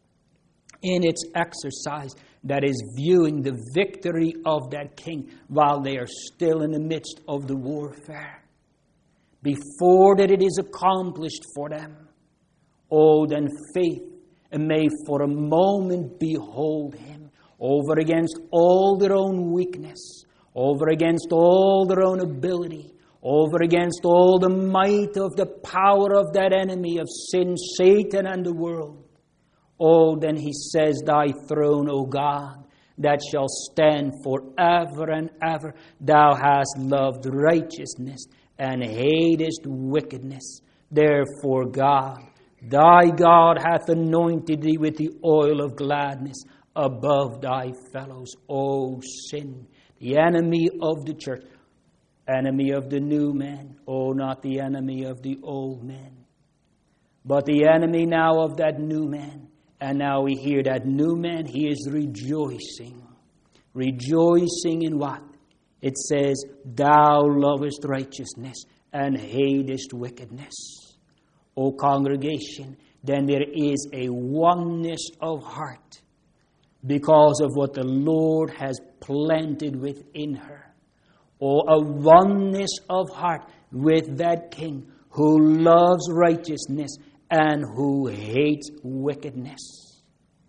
in its exercise, that is viewing the victory of that king while they are still in the midst of the warfare. Before that it is accomplished for them, oh, then faith may for a moment behold him over against all their own weakness, over against all their own ability, over against all the might of the power of that enemy of sin, Satan, and the world. Oh, then he says, thy throne, O God, that shall stand forever and ever. Thou hast loved righteousness and hatest wickedness. Therefore, God, thy God hath anointed thee with the oil of gladness above thy fellows. O sin, the enemy of the church, enemy of the new man. Oh, not the enemy of the old man, but the enemy now of that new man. And now we hear that new man, he is rejoicing. Rejoicing in what? It says, thou lovest righteousness and hatest wickedness. O congregation, then there is a oneness of heart because of what the Lord has planted within her. Or a oneness of heart with that king who loves righteousness and who hates wickedness.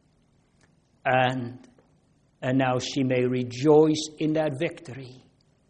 And now she may rejoice in that victory.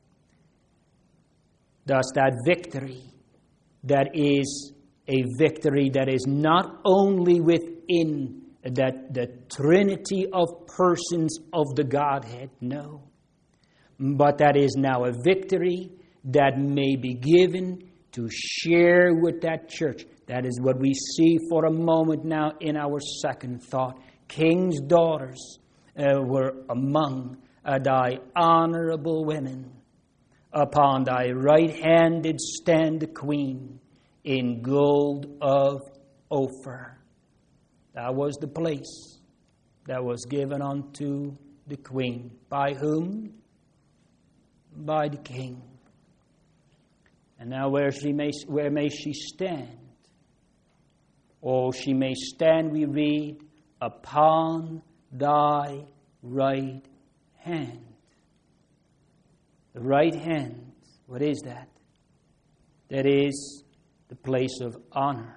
Thus that victory, that is a victory that is not only within the Trinity of persons of the Godhead, no, but that is now a victory that may be given to share with that church. That is what we see for a moment now in our second thought. King's daughters were among thy honorable women. Upon thy right hand did stand the queen in gold of Ophir. That was the place that was given unto the queen. By whom? By the king. And now where may she stand? Oh, she may stand, we read, upon thy right hand. The right hand, what is that? That is the place of honor.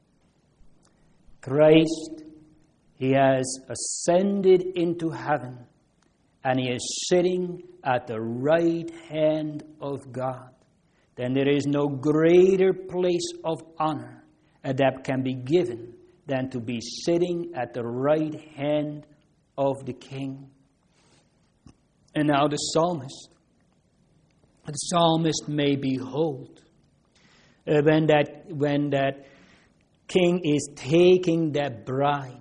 Christ, he has ascended into heaven, and he is sitting at the right hand of God. Then there is no greater place of honor that can be given than to be sitting at the right hand of the king. And now the psalmist may behold when that king is taking that bride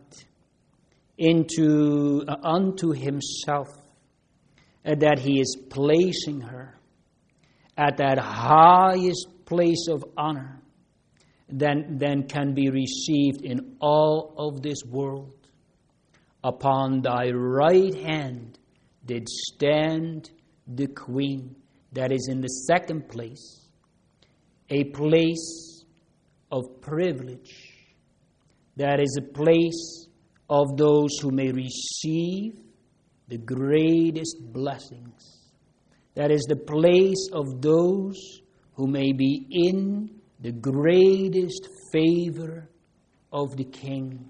unto himself, that he is placing her at that highest place of honor, than can be received in all of this world. Upon thy right hand did stand the Queen. That is in the second place, a place of privilege. That is a place of those who may receive the greatest blessings. That is the place of those who may be in the greatest favor of the King.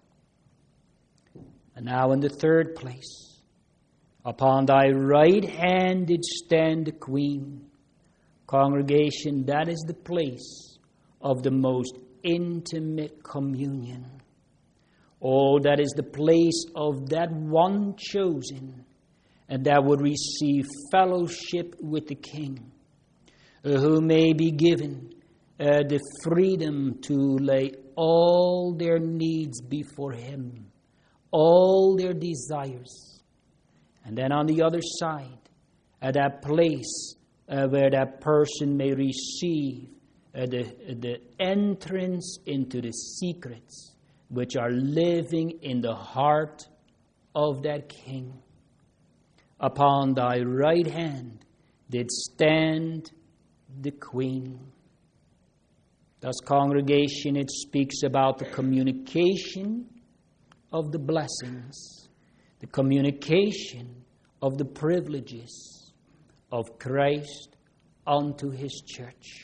And now in the third place, upon thy right hand did stand the Queen. Congregation, that is the place of the most intimate communion. Oh, that is the place of that one chosen, and that would receive fellowship with the King, who may be given the freedom to lay all their needs before Him, all their desires. And then on the other side, at that place where that person may receive the entrance into the secrets which are living in the heart of that King. Upon thy right hand did stand the Queen. Thus, congregation, it speaks about the communication of the blessings, the communication of the privileges of Christ unto His church.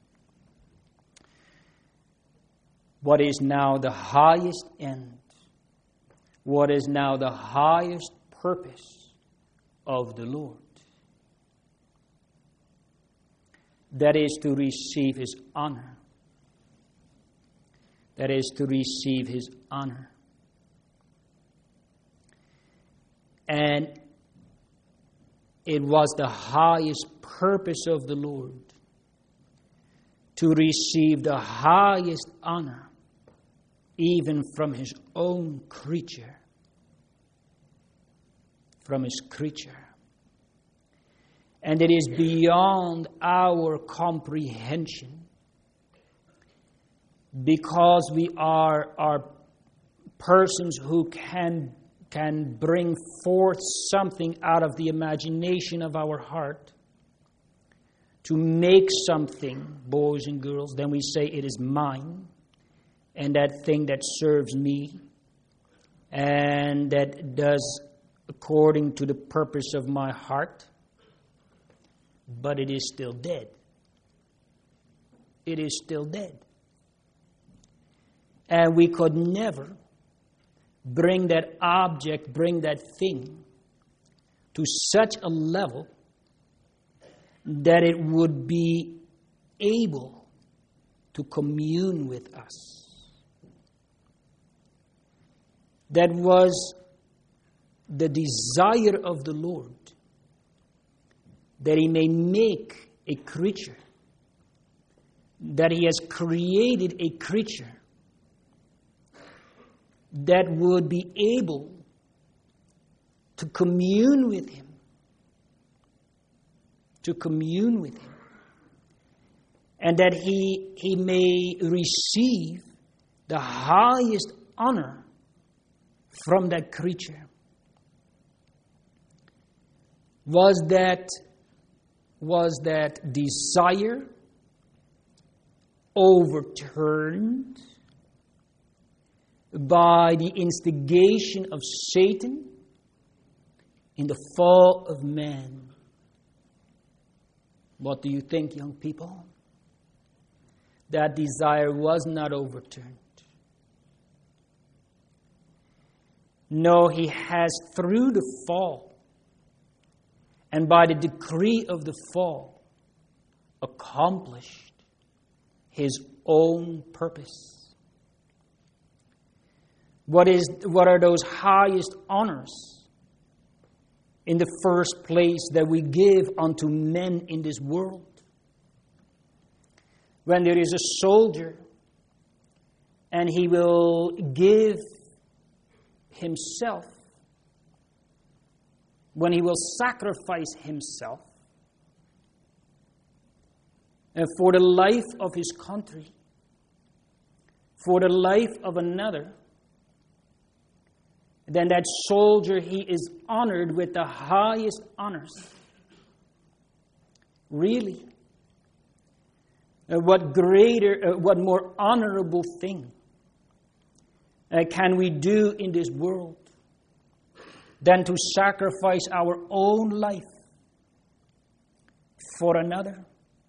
What is now the highest end? What is now the highest purpose of the Lord? That is to receive His honor. That is to receive His honor. And it was the highest purpose of the Lord to receive the highest honor even from His own creature. From His creature. And it is beyond our comprehension, because we are persons who can bring forth something out of the imagination of our heart to make something, boys and girls. Then we say it is mine, and that thing that serves me and that does according to the purpose of my heart. But it is still dead. It is still dead. And we could never bring that object, bring that thing to such a level that it would be able to commune with us. That was the desire of the Lord, that He may make a creature, that He has created a creature that would be able to commune with Him, and that he may receive the highest honor from that creature. Was that desire overturned by the instigation of Satan in the fall of man? What do you think, young people? That desire was not overturned. No, he has, through the fall and by the decree of the fall, accomplished his own purpose. What are those highest honors in the first place that we give unto men in this world? When there is a soldier and he will give himself, when he will sacrifice himself for the life of his country, for the life of another, then that soldier, he is honored with the highest honors. Really? What more honorable thing can we do in this world than to sacrifice our own life for another?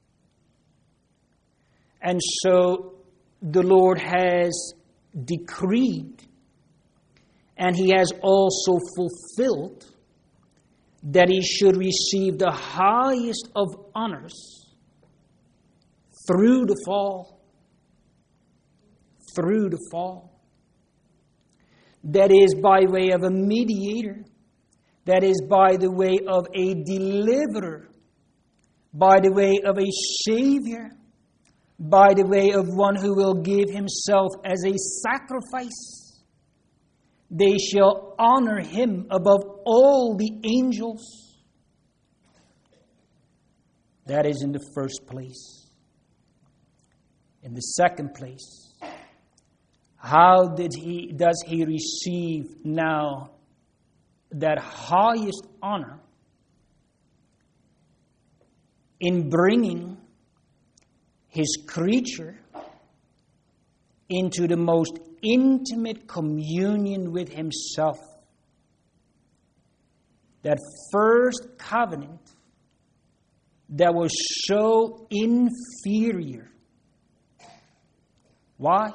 And so the Lord has decreed, and He has also fulfilled, that he should receive the highest of honors through the fall. Through the fall. That is by way of a mediator. That is by the way of a deliverer. By the way of a Savior. By the way of one who will give himself as a sacrifice. They shall honor him above all the angels. That is in the first place. In the second place, how does he receive now that highest honor? In bringing his creature into the most intimate communion with himself. That first covenant that was so inferior. Why?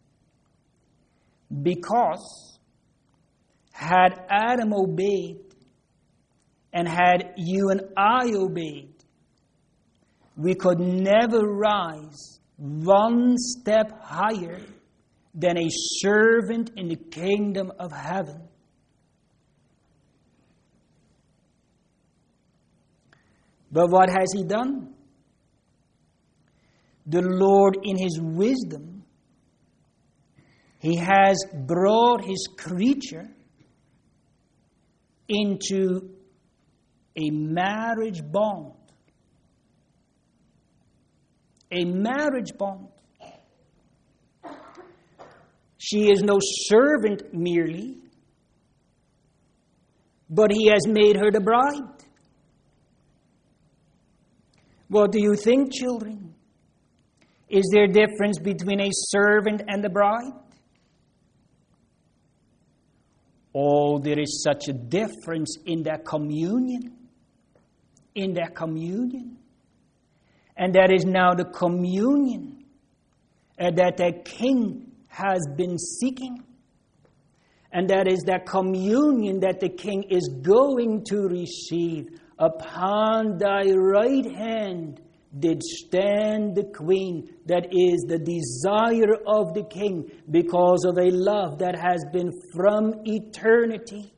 Because had Adam obeyed, and had you and I obeyed, we could never rise one step higher than a servant in the kingdom of heaven. But what has he done? The Lord, in his wisdom, he has brought his creature into a marriage bond. A marriage bond. She is no servant merely, but he has made her the bride. What do you think, children? Is there a difference between a servant and the bride? Oh, there is such a difference in that communion. In that communion. And that is now the communion that the king has been seeking. And that is that communion that the king is going to receive. Upon thy right hand did stand the queen. That is the desire of the king because of a love that has been from eternity.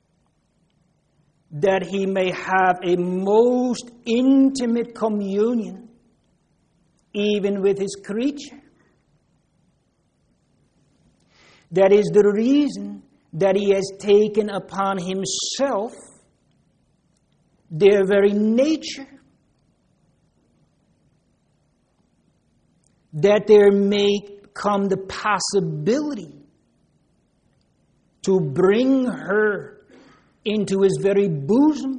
That he may have a most intimate communion even with his creature. That is the reason that he has taken upon himself their very nature, that there may come the possibility to bring her into his very bosom.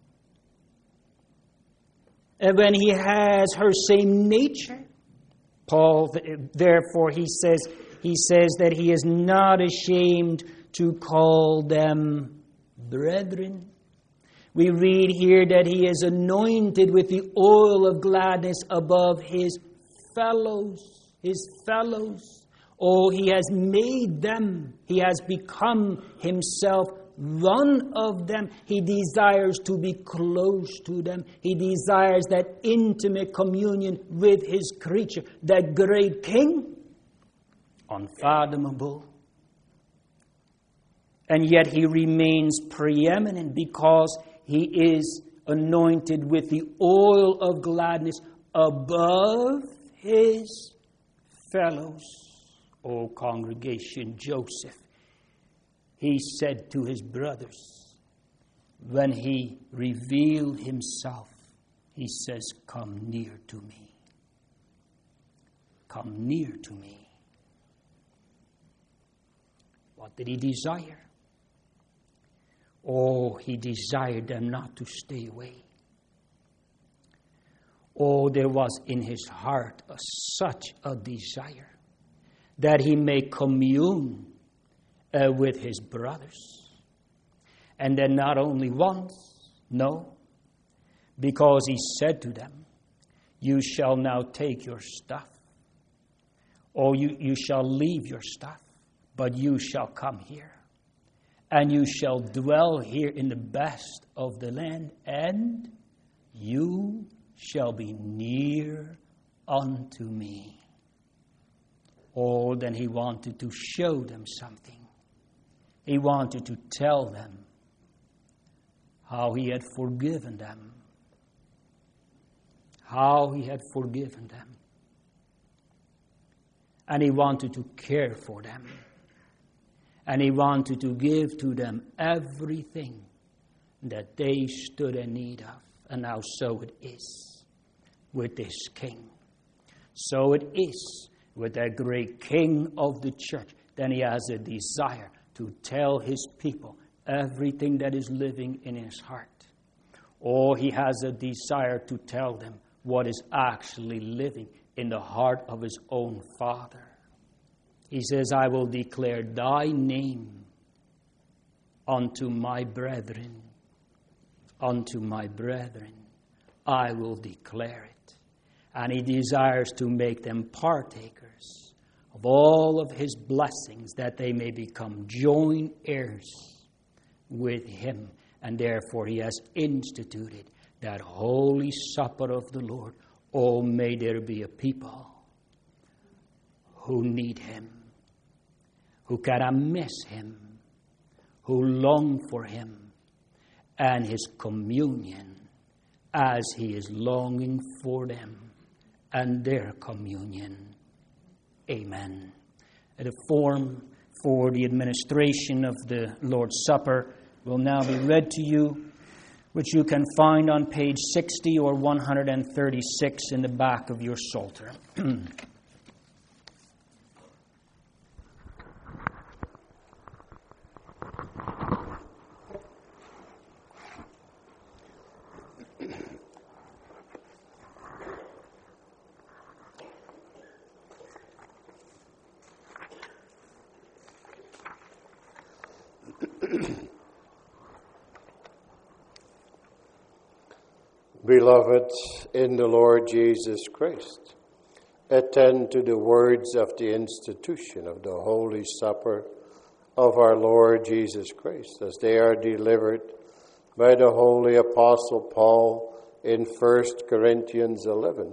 And when he has her same nature, Paul, therefore, he says that he is not ashamed to call them brethren. We read here that he is anointed with the oil of gladness above his fellows. His fellows. Oh, he has made them. He has become himself one of them. He desires to be close to them. He desires that intimate communion with his creature. That great king. Unfathomable. And yet he remains preeminent because he is anointed with the oil of gladness above his fellows. O congregation, Joseph, he said to his brothers, when he revealed himself, he says, come near to me. Come near to me. What did he desire? Oh, he desired them not to stay away. Oh, there was in his heart such a desire that he may commune with his brothers. And then not only once, no, because he said to them, you shall now take your stuff, or you shall leave your stuff, but you shall come here, and you shall dwell here in the best of the land, and you shall be near unto me. Oh, then he wanted to show them something. He wanted to tell them how he had forgiven them. How he had forgiven them. And he wanted to care for them. And he wanted to give to them everything that they stood in need of. And now so it is with this king. So it is with that great king of the church. Then he has a desire to tell his people everything that is living in his heart. Or he has a desire to tell them what is actually living in the heart of his own Father. He says, I will declare thy name unto my brethren. Unto my brethren, I will declare it. And he desires to make them partakers of all of his blessings, that they may become joint heirs with him. And therefore he has instituted that holy supper of the Lord. Oh, may there be a people who need him, who cannot miss him, who long for him and his communion as he is longing for them and their communion. Amen. The form for the administration of the Lord's Supper will now be read to you, which you can find on page 60 or 136 in the back of your Psalter. Beloved in the Lord Jesus Christ, attend to the words of the institution of the Holy Supper of our Lord Jesus Christ, as they are delivered by the Holy Apostle Paul in 1 Corinthians 11,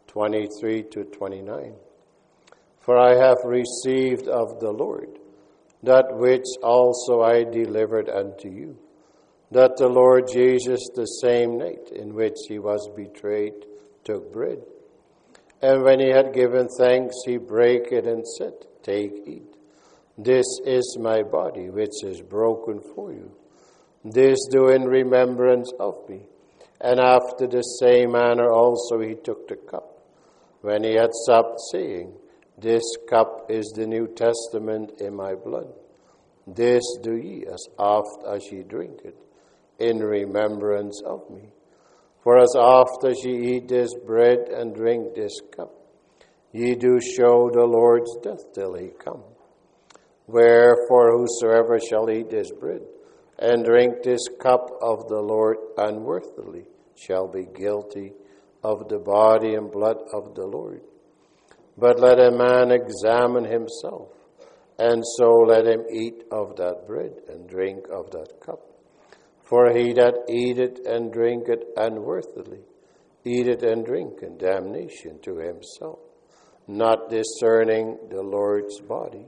23 to 29. For I have received of the Lord that which also I delivered unto you, that the Lord Jesus, the same night in which he was betrayed, took bread. And when he had given thanks, he brake it and said, Take, eat. This is my body, which is broken for you. This do in remembrance of me. And after the same manner also he took the cup, when he had supped, saying, This cup is the New Testament in my blood. This do ye as oft as ye drink it, in remembrance of me. For as oft as ye eat this bread and drink this cup, ye do show the Lord's death till he come. Wherefore whosoever shall eat this bread and drink this cup of the Lord unworthily shall be guilty of the body and blood of the Lord. But let a man examine himself, and so let him eat of that bread and drink of that cup. For he that eateth and drinketh unworthily, eateth and drinketh damnation to himself, not discerning the Lord's body.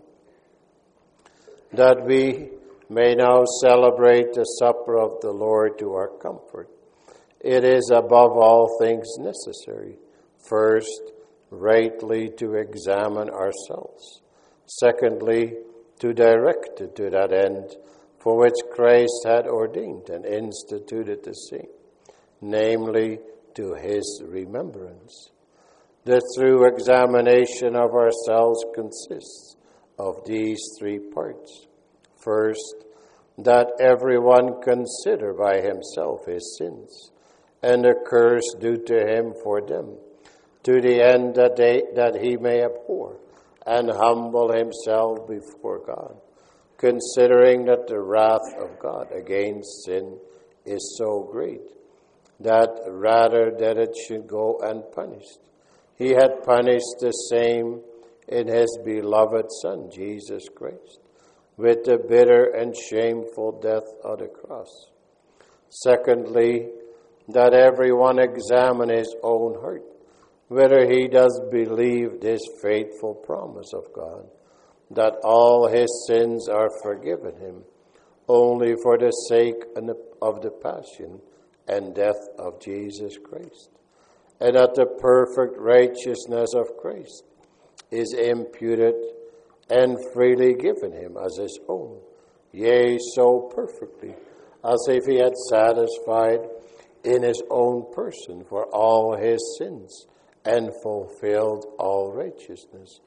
That we may now celebrate the supper of the Lord to our comfort, it is above all things necessary, first, rightly to examine ourselves, secondly, to direct it to that end for which Christ had ordained and instituted the same, namely to his remembrance. The true examination of ourselves consists of these three parts. First, that everyone consider by himself his sins, and the curse due to him for them, to the end that he may abhor and humble himself before God, considering that the wrath of God against sin is so great, that rather that it should go unpunished, he had punished the same in his beloved Son, Jesus Christ, with the bitter and shameful death of the cross. Secondly, that everyone examine his own heart, whether he does believe this faithful promise of God, that all his sins are forgiven him, only for the sake of the passion and death of Jesus Christ, and that the perfect righteousness of Christ is imputed and freely given him as his own, yea, so perfectly, as if he had satisfied in his own person for all his sins and fulfilled all righteousness.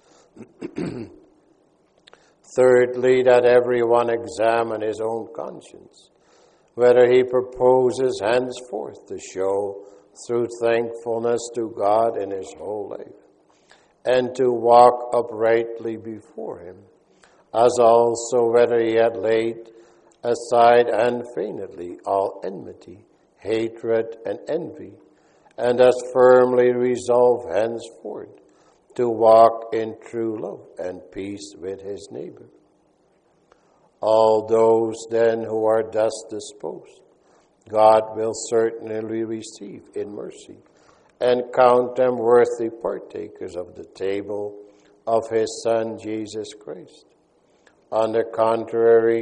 Thirdly, that everyone examine his own conscience, whether he proposes henceforth to show through thankfulness to God in his whole life, and to walk uprightly before him, as also whether he had laid aside unfeignedly all enmity, hatred, and envy, and as firmly resolve henceforth to walk in true love and peace with his neighbor. All those then who are thus disposed, God will certainly receive in mercy, and count them worthy partakers of the table of his Son, Jesus Christ. On the contrary,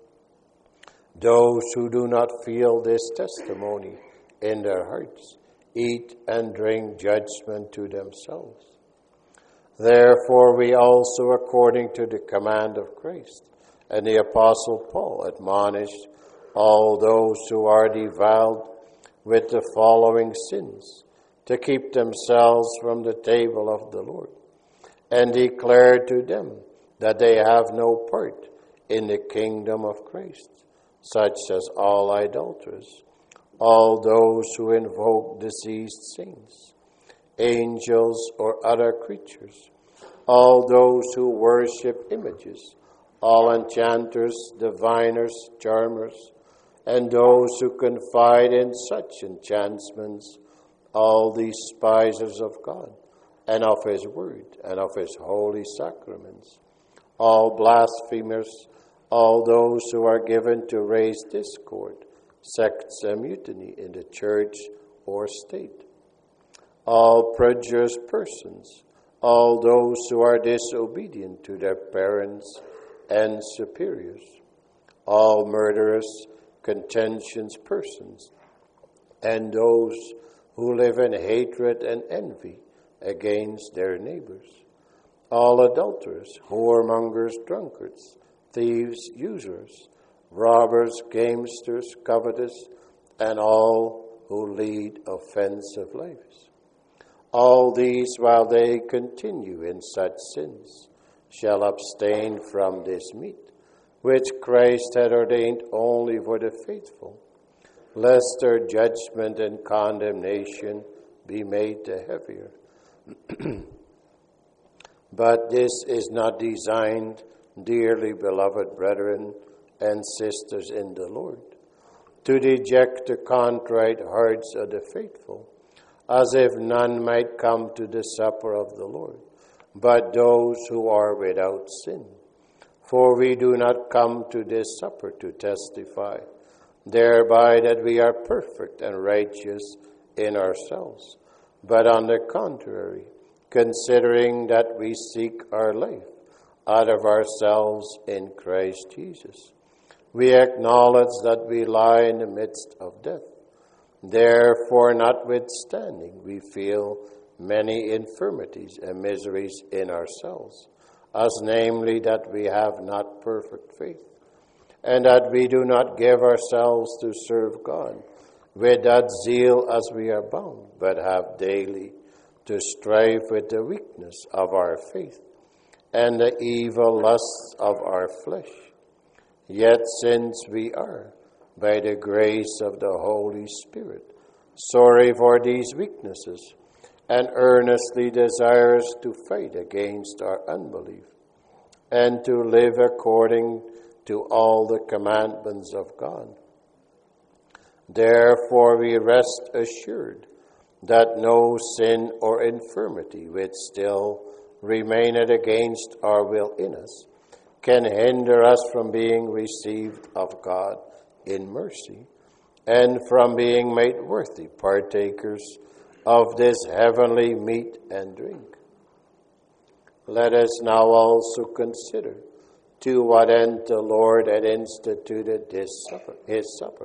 those who do not feel this testimony in their hearts eat and drink judgment to themselves. Therefore we also, according to the command of Christ and the Apostle Paul, admonish all those who are defiled with the following sins, to keep themselves from the table of the Lord, and declare to them that they have no part in the kingdom of Christ, such as all idolaters, all those who invoke deceased saints, angels, or other creatures, all those who worship images, all enchanters, diviners, charmers, and those who confide in such enchantments, all these despisers of God, and of his word, and of his holy sacraments, all blasphemers, all those who are given to raise discord, sects, and mutiny in the church or state, all perjurious persons, all those who are disobedient to their parents and superiors, all murderers, contentious persons, and those who live in hatred and envy against their neighbors, all adulterers, whoremongers, drunkards, thieves, usurers, robbers, gamesters, covetous, and all who lead offensive lives. All these, while they continue in such sins, shall abstain from this meat, which Christ had ordained only for the faithful, lest their judgment and condemnation be made the heavier. But this is not designed, dearly beloved brethren and sisters in the Lord, to deject the contrite hearts of the faithful, as if none might come to the supper of the Lord, but those who are without sin. For we do not come to this supper to testify, thereby that we are perfect and righteous in ourselves, but on the contrary, considering that we seek our life out of ourselves in Christ Jesus. We acknowledge that we lie in the midst of death. Therefore, notwithstanding, we feel many infirmities and miseries in ourselves, as namely that we have not perfect faith, and that we do not give ourselves to serve God with that zeal as we are bound, but have daily to strive with the weakness of our faith and the evil lusts of our flesh. Yet since we are, by the grace of the Holy Spirit, sorry for these weaknesses, and earnestly desires to fight against our unbelief, and to live according to all the commandments of God. Therefore we rest assured that no sin or infirmity which still remaineth against our will in us can hinder us from being received of God in mercy, and from being made worthy partakers of this heavenly meat and drink. Let us now also consider to what end the Lord had instituted his supper,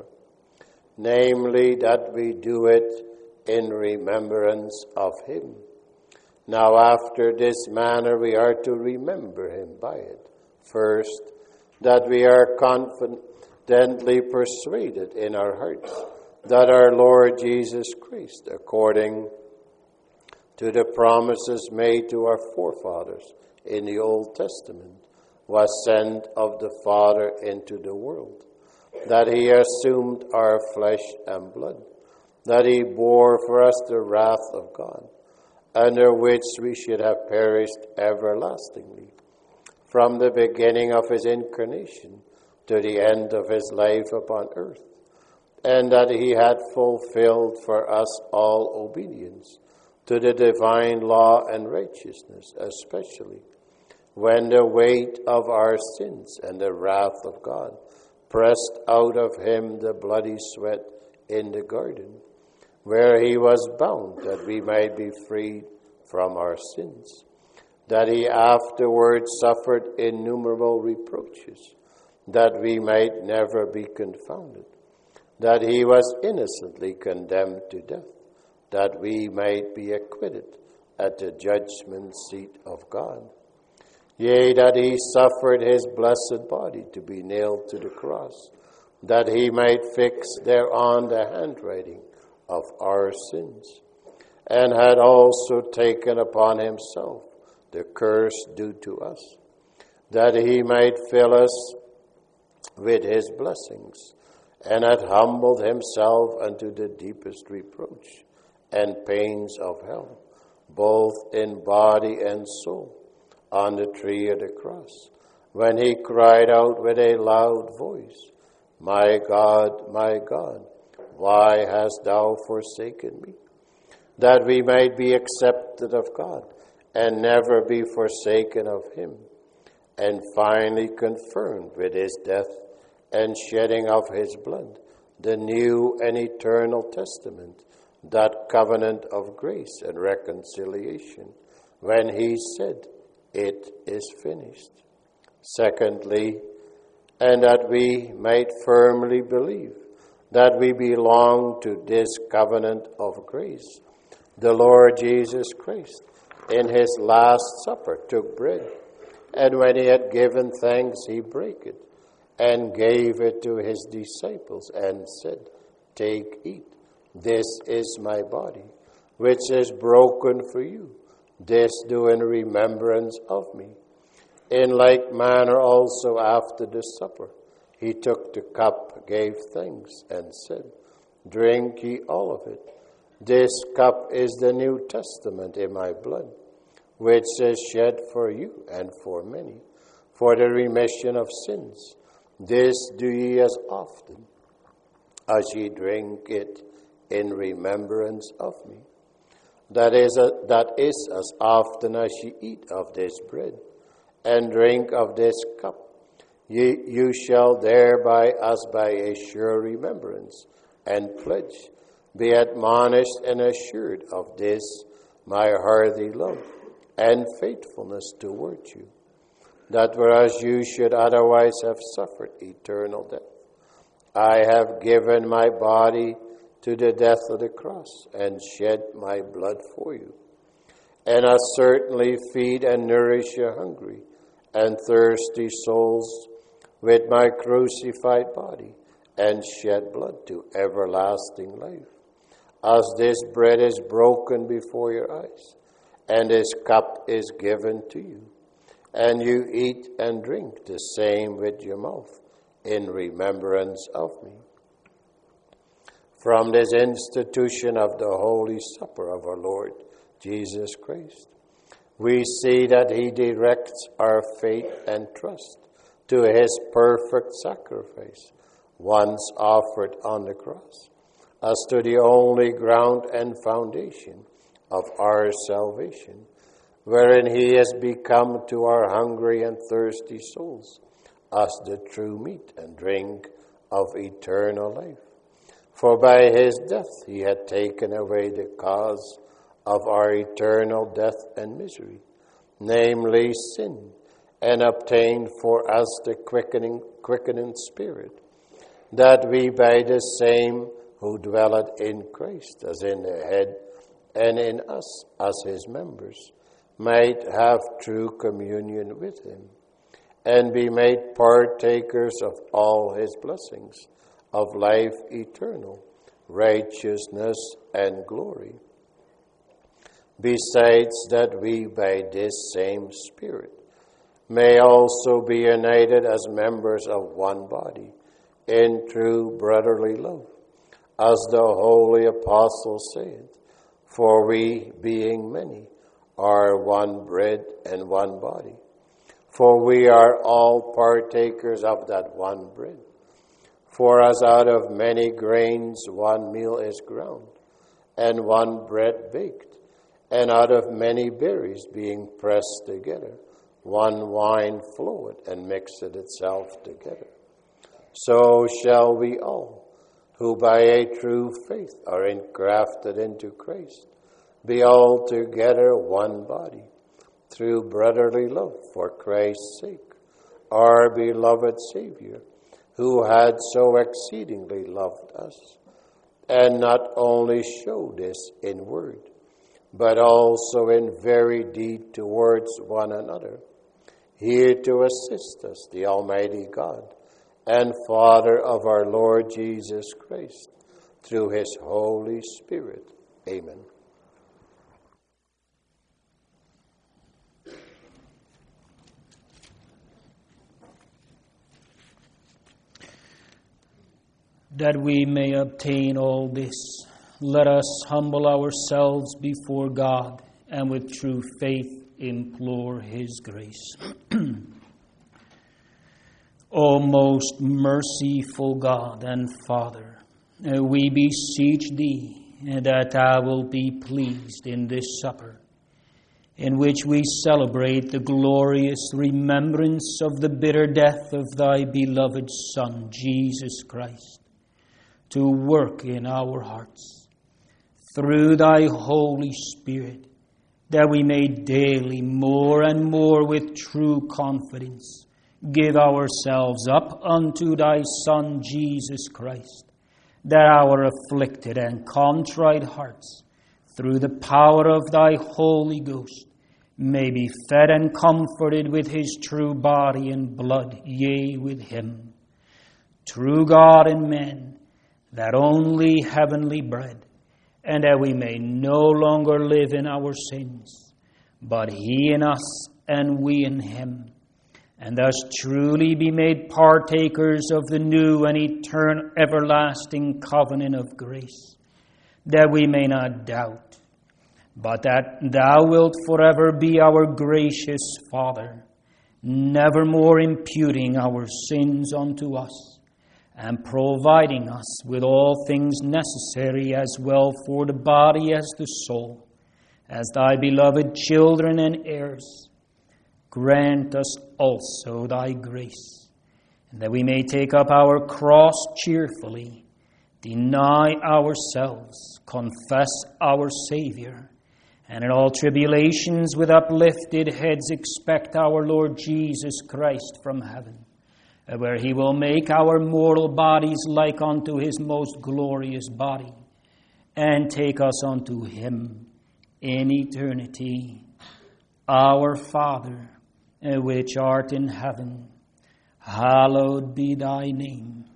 namely that we do it in remembrance of him. Now after this manner we are to remember him by it. First, that we are confidently persuaded in our hearts that our Lord Jesus Christ, according to the promises made to our forefathers in the Old Testament, was sent of the Father into the world, that he assumed our flesh and blood, that he bore for us the wrath of God, under which we should have perished everlastingly, from the beginning of his incarnation to the end of his life upon earth, and that he had fulfilled for us all obedience to the divine law and righteousness, especially when the weight of our sins and the wrath of God pressed out of him the bloody sweat in the garden, where he was bound that we might be freed from our sins, that he afterwards suffered innumerable reproaches, that we might never be confounded, that he was innocently condemned to death, that we might be acquitted at the judgment seat of God. Yea, that he suffered his blessed body to be nailed to the cross, that he might fix thereon the handwriting of our sins, and had also taken upon himself the curse due to us, that he might fill us with his blessings, and had humbled himself unto the deepest reproach and pains of hell, both in body and soul, on the tree of the cross, when he cried out with a loud voice, my God, why hast thou forsaken me? That we might be accepted of God, and never be forsaken of him, and finally confirmed with his death and shedding of his blood, the new and eternal testament, that covenant of grace and reconciliation, when he said, it is finished. Secondly, and that we might firmly believe that we belong to this covenant of grace, the Lord Jesus Christ, in his last supper, took bread, and when he had given thanks, he brake it, and gave it to his disciples, and said, take, eat, this is my body, which is broken for you. This do in remembrance of me. In like manner also after the supper, he took the cup, gave thanks, and said, drink ye all of it. This cup is the New Testament in my blood, which is shed for you and for many, for the remission of sins. This do ye as often as ye drink it in remembrance of me. That is as often as ye eat of this bread and drink of this cup. You shall thereby, as by a sure remembrance and pledge, be admonished and assured of this my hearty love and faithfulness toward you, that whereas you should otherwise have suffered eternal death, I have given my body to the death of the cross, and shed my blood for you, and I certainly feed and nourish your hungry and thirsty souls with my crucified body, and shed blood to everlasting life. As this bread is broken before your eyes, and this cup is given to you, and you eat and drink the same with your mouth, in remembrance of me. From this institution of the Holy Supper of our Lord Jesus Christ, we see that he directs our faith and trust to his perfect sacrifice, once offered on the cross, as to the only ground and foundation of our salvation, wherein he has become to our hungry and thirsty souls as the true meat and drink of eternal life. For by his death he had taken away the cause of our eternal death and misery, namely sin, and obtained for us the quickening spirit, that we by the same who dwelleth in Christ as in the head, and in us as his members, might have true communion with him, and be made partakers of all his blessings of life eternal, righteousness, and glory. Besides that we by this same Spirit may also be united as members of one body in true brotherly love, as the holy apostle said, for we, being many, are one bread and one body. For we are all partakers of that one bread. For as out of many grains one meal is ground, and one bread baked, and out of many berries being pressed together, one wine floweth and mixeth itself together. So shall we all, who by a true faith are engrafted into Christ, be altogether one body, through brotherly love for Christ's sake, our beloved Savior, who had so exceedingly loved us, and not only showed this in word, but also in very deed towards one another, here to assist us, the Almighty God and Father of our Lord Jesus Christ, through his Holy Spirit. Amen. That we may obtain all this, let us humble ourselves before God and with true faith implore his grace. O most merciful God and Father, we beseech thee that thou wilt be pleased in this supper, in which we celebrate the glorious remembrance of the bitter death of thy beloved Son, Jesus Christ, to work in our hearts, through thy Holy Spirit, that we may daily more and more with true confidence give ourselves up unto thy Son, Jesus Christ, that our afflicted and contrite hearts, through the power of thy Holy Ghost, may be fed and comforted with his true body and blood, yea, with him, true God and man, that only heavenly bread, and that we may no longer live in our sins, but he in us and we in him, and thus truly be made partakers of the new and eternal everlasting covenant of grace, that we may not doubt, but that thou wilt forever be our gracious Father, nevermore imputing our sins unto us, and providing us with all things necessary as well for the body as the soul, as thy beloved children and heirs. Grant us also thy grace, and that we may take up our cross cheerfully, deny ourselves, confess our Savior, and in all tribulations with uplifted heads expect our Lord Jesus Christ from heaven, where he will make our mortal bodies like unto his most glorious body, and take us unto him in eternity. Our Father, which art in heaven, hallowed be thy name.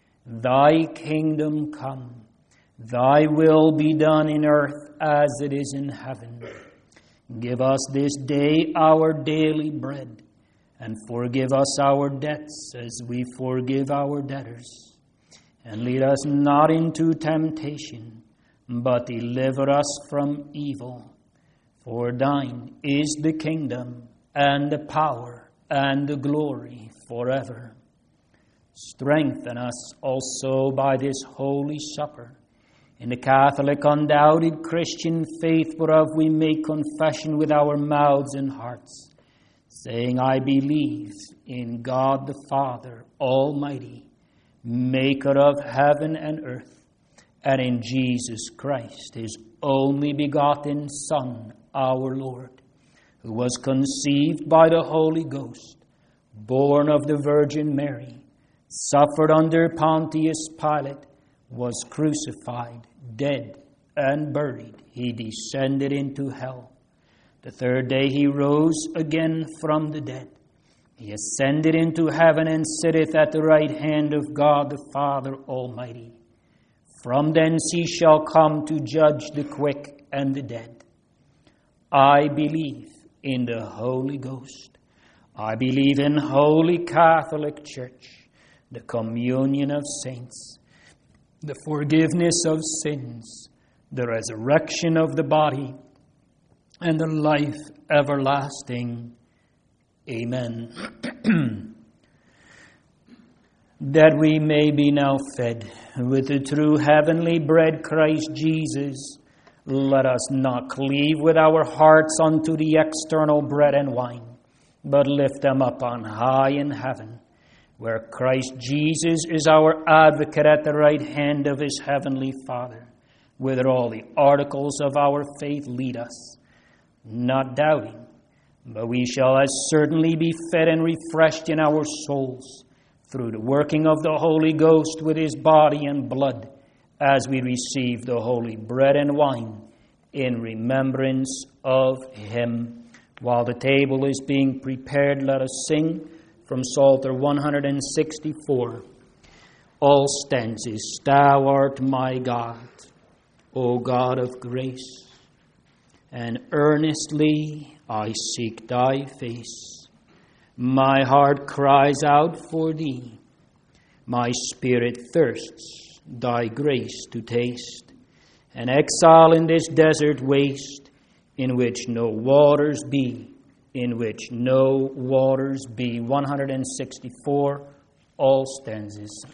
Thy kingdom come, thy will be done in earth as it is in heaven. Give us this day our daily bread, And forgive us our debts as we forgive our debtors. And lead us not into temptation, but deliver us from evil. For thine is the kingdom, and the power, and the glory forever. Strengthen us also by this holy supper, in the Catholic undoubted Christian faith whereof we make confession with our mouths and hearts, saying, I believe in God the Father Almighty, maker of heaven and earth, and in Jesus Christ, his only begotten Son, our Lord, who was conceived by the Holy Ghost, born of the Virgin Mary, suffered under Pontius Pilate, was crucified, dead, and buried. He descended into hell. The third day he rose again from the dead. He ascended into heaven and sitteth at the right hand of God the Father Almighty. From thence he shall come to judge the quick and the dead. I believe in the Holy Ghost. I believe in Holy Catholic Church, the communion of saints, the forgiveness of sins, the resurrection of the body, and the life everlasting. Amen. That we may be now fed with the true heavenly bread, Christ Jesus, let us not cleave with our hearts unto the external bread and wine, but lift them up on high in heaven, where Christ Jesus is our advocate at the right hand of his heavenly Father, whither all the articles of our faith lead us, not doubting, but we shall as certainly be fed and refreshed in our souls through the working of the Holy Ghost with his body and blood, as we receive the holy bread and wine in remembrance of him. While the table is being prepared, let us sing from Psalter 164. All stanzas. Thou art my God, O God of grace, and earnestly I seek thy face. My heart cries out for thee. My spirit thirsts thy grace to taste. An exile in this desert waste, in which no waters be, in which no waters be. 164, all stanzas.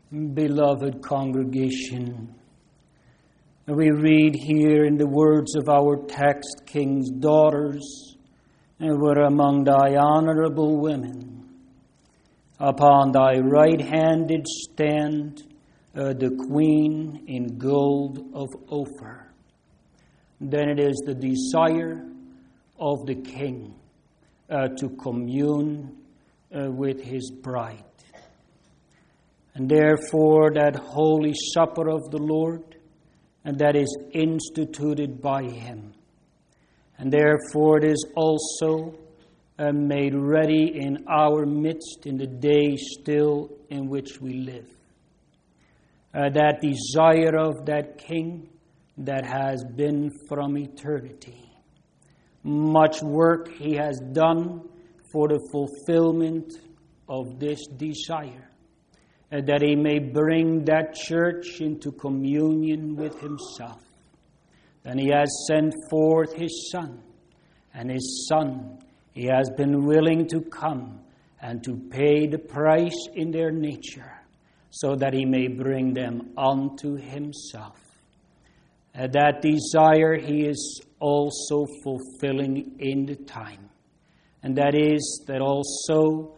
Beloved congregation, we read here in the words of our text, King's daughters were among thy honorable women. Upon thy right hand did stand the queen in gold of Ophir. Then it is the desire of the king to commune with his bride. And therefore that holy supper of the Lord, and that is instituted by him. And therefore it is also made ready in our midst in the day still in which we live. That desire of that king that has been from eternity. Much work he has done for the fulfillment of this desire. That he may bring that church into communion with himself. And he has sent forth his Son, and his Son, he has been willing to come and to pay the price in their nature, so that he may bring them unto himself. That desire he is also fulfilling in the time. And that is that also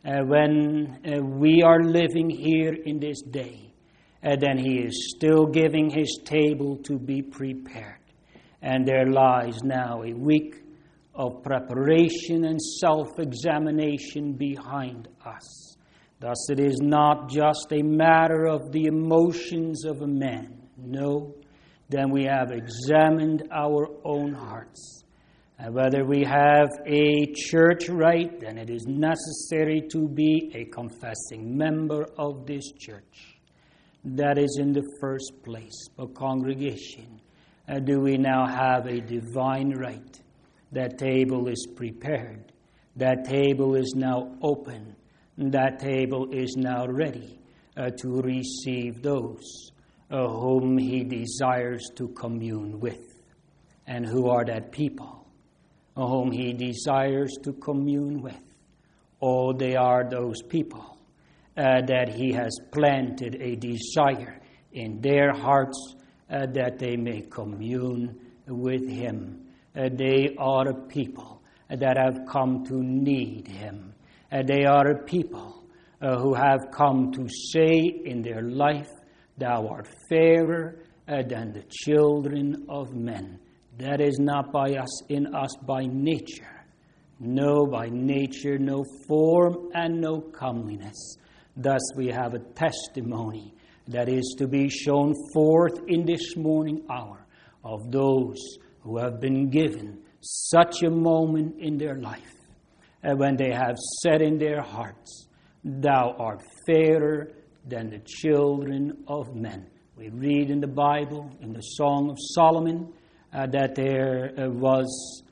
when we are living here in this day, then he is still giving his table to be prepared. And there lies now a week of preparation and self-examination behind us. Thus it is not just a matter of the emotions of a man. No, then we have examined our own hearts. And whether we have a church right, then it is necessary to be a confessing member of this church. That is in the first place. But congregation, do we now have a divine right? That table is prepared. That table is now open. That table is now ready to receive those whom he desires to commune with. And who are that people whom he desires to commune with? Oh, they are those people that he has planted a desire in their hearts that they may commune with him. They are a people that have come to need him. They are a people who have come to say in their life, thou art fairer than the children of men. That is not by us, in us by nature. No, by nature, no form and no comeliness. Thus we have a testimony that is to be shown forth in this morning hour of those who have been given such a moment in their life, and when they have said in their hearts, thou art fairer than the children of men. We read in the Bible, in the Song of Solomon, that there was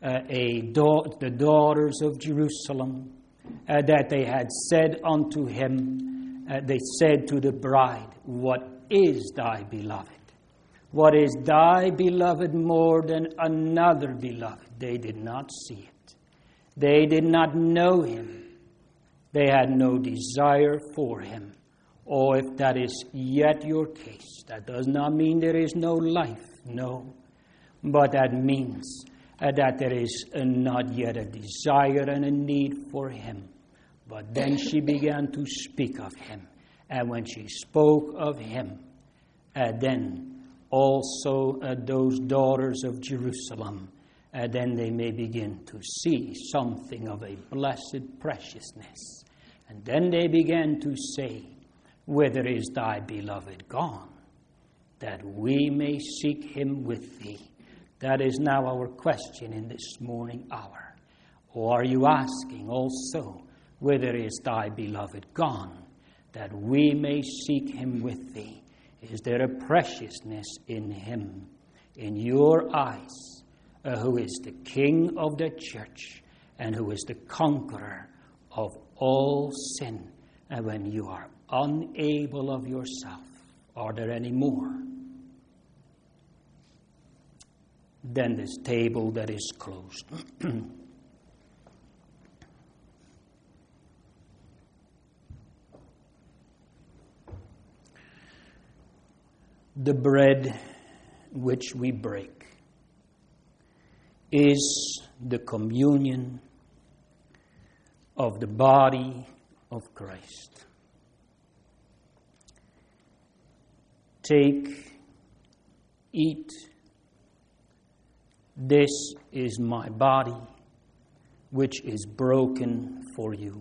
the daughters of Jerusalem, that they had said unto him, they said to the bride, what is thy beloved? What is thy beloved more than another beloved? They did not see it. They did not know him. They had no desire for him. Or if that is yet your case, that does not mean there is no life. No. But that means that there is not yet a desire and a need for him. But then she began to speak of him. And when she spoke of him, then also those daughters of Jerusalem, then they may begin to see something of a blessed preciousness. And then they began to say, whither is thy beloved gone, that we may seek him with thee? That is now our question in this morning hour. Or are you asking also, whither is thy beloved gone, that we may seek him with thee? Is there a preciousness in him, in your eyes, who is the King of the church and who is the conqueror of all sin? And when you are unable of yourself, are there any more than this table that is closed? The bread which we break is the communion of the body of Christ. Take, eat. This is my body, which is broken for you.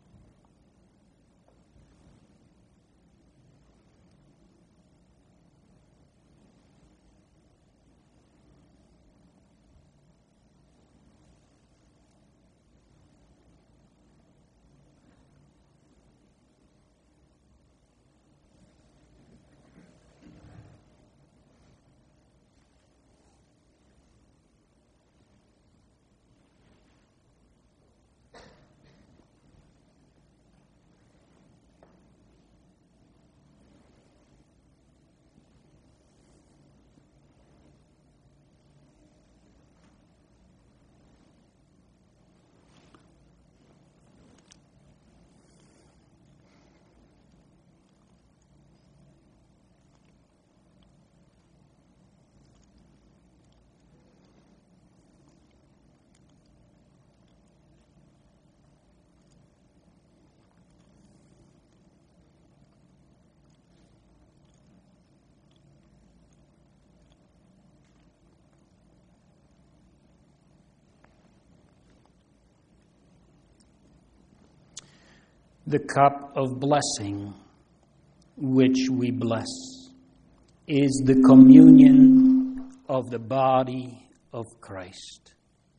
The cup of blessing which we bless is the communion of the body of Christ.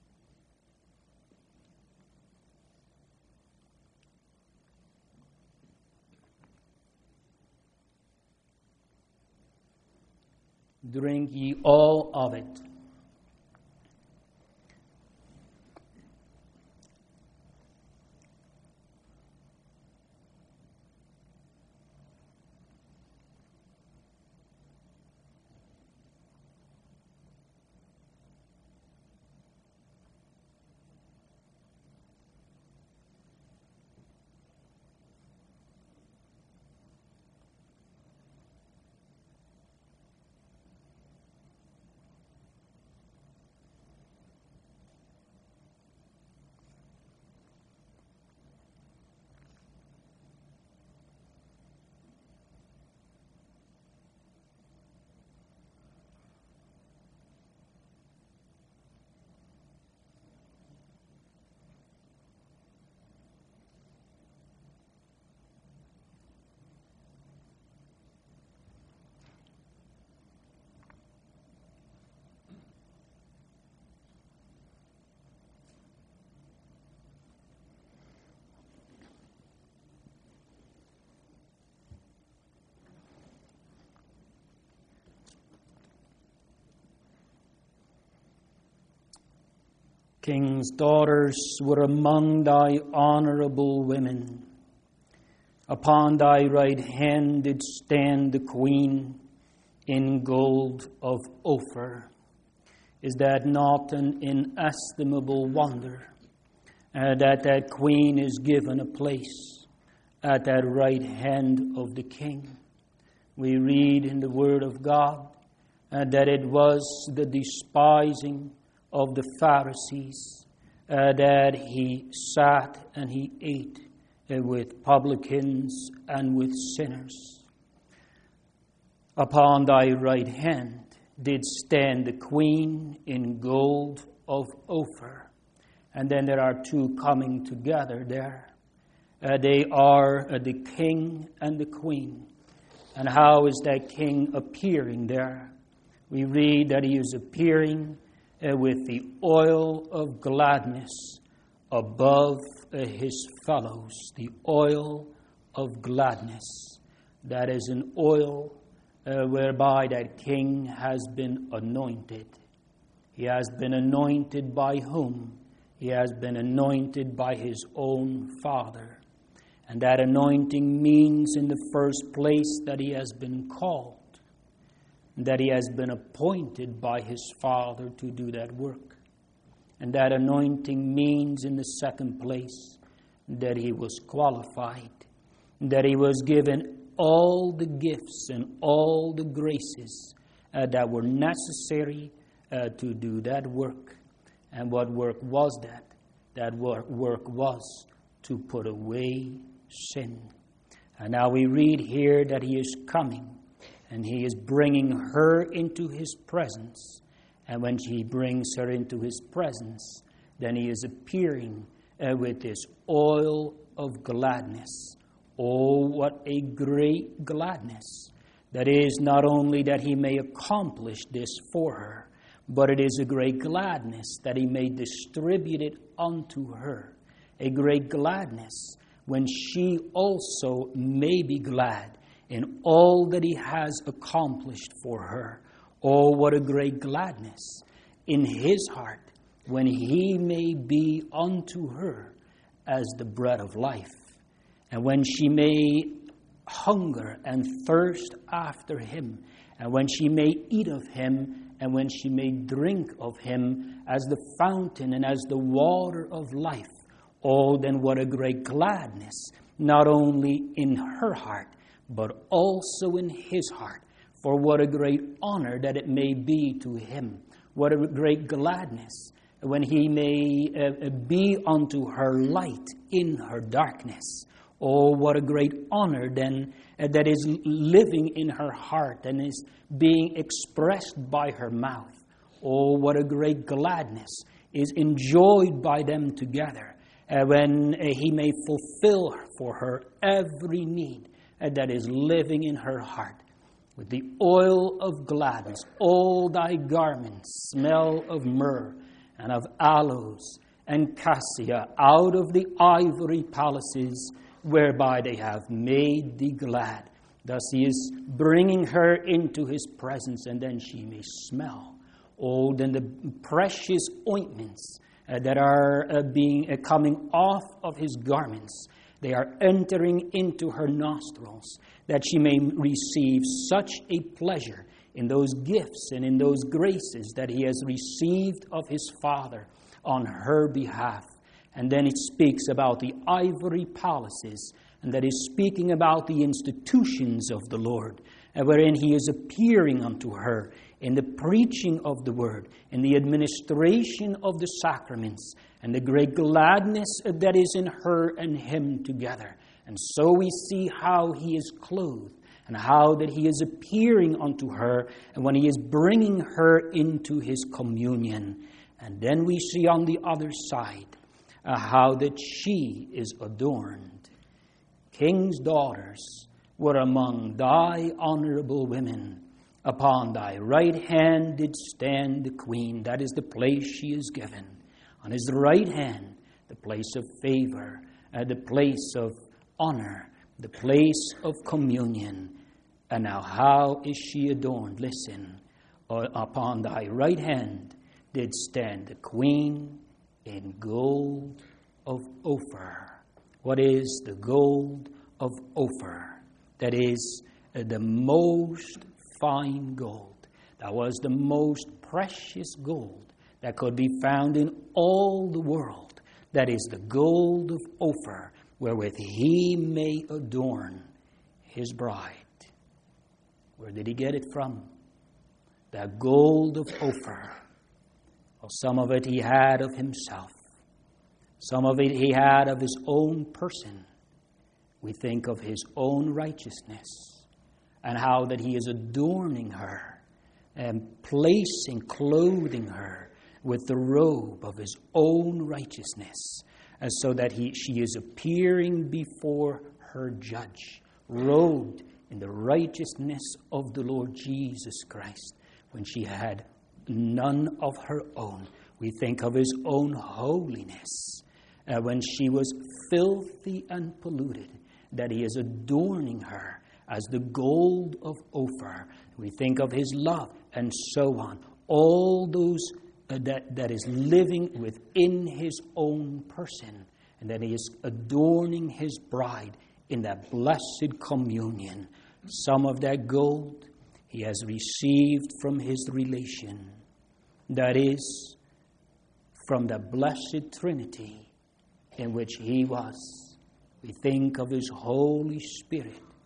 Drink ye all of it. King's daughters were among thy honorable women. Upon thy right hand did stand the queen in gold of Ophir. Is that not an inestimable wonder, that queen is given a place at that right hand of the king? We read in the Word of God that it was the despising of the Pharisees, that he sat and he ate with publicans and with sinners. Upon thy right hand did stand the queen in gold of Ophir. And then there are two coming together there. They are the king and the queen. And how is that king appearing there? We read that he is appearing with the oil of gladness above his fellows. The oil of gladness. That is an oil whereby that king has been anointed. He has been anointed by whom? He has been anointed by his own Father. And that anointing means in the first place that he has been called, that he has been appointed by his Father to do that work. And that anointing means in the second place that he was qualified, that he was given all the gifts and all the graces that were necessary to do that work. And what work was that? That work was to put away sin. And now we read here that he is coming, and he is bringing her into his presence. And when he brings her into his presence, then he is appearing with this oil of gladness. Oh, what a great gladness. That is, not only that he may accomplish this for her, but it is a great gladness that he may distribute it unto her. A great gladness when she also may be glad in all that he has accomplished for her. Oh, what a great gladness in his heart when he may be unto her as the bread of life. And when she may hunger and thirst after him, and when she may eat of him, and when she may drink of him as the fountain and as the water of life. Oh, then what a great gladness, not only in her heart, but also in his heart. For what a great honor that it may be to him. What a great gladness when he may be unto her light in her darkness. Oh, what a great honor then that is living in her heart and is being expressed by her mouth. Oh, what a great gladness is enjoyed by them together when he may fulfill for her every need that is living in her heart. With the oil of gladness, all thy garments smell of myrrh and of aloes and cassia out of the ivory palaces whereby they have made thee glad. Thus he is bringing her into his presence, and then she may smell. Oh, then the precious ointments that are coming off of his garments, they are entering into her nostrils, that she may receive such a pleasure in those gifts and in those graces that he has received of his Father on her behalf. And then it speaks about the ivory palaces, and that is speaking about the institutions of the Lord, wherein he is appearing unto her in the preaching of the word, in the administration of the sacraments, and the great gladness that is in her and him together. And so we see how he is clothed, and how that he is appearing unto her, and when he is bringing her into his communion. And then we see on the other side how that she is adorned. King's daughters were among thy honorable women. Upon thy right hand did stand the queen. That is the place she is given. On his right hand, the place of favor, the place of honor, the place of communion. And now how is she adorned? Listen, upon thy right hand did stand the queen in gold of Ophir. What is the gold of Ophir? That is the most fine gold. That was the most precious gold that could be found in all the world. That is the gold of Ophir, wherewith he may adorn his bride. Where did he get it from? That gold of Ophir. Well, some of it he had of himself. Some of it he had of his own person. We think of his own righteousness and how that he is adorning her and clothing her with the robe of his own righteousness, so that she is appearing before her judge, robed in the righteousness of the Lord Jesus Christ, when she had none of her own. We think of his own holiness, when she was filthy and polluted, that he is adorning her as the gold of Ophir. We think of his love, and so on. All those that is living within his own person, and that he is adorning his bride in that blessed communion. Some of that gold he has received from his relation, that is, from the blessed Trinity in which he was. We think of his Holy Spirit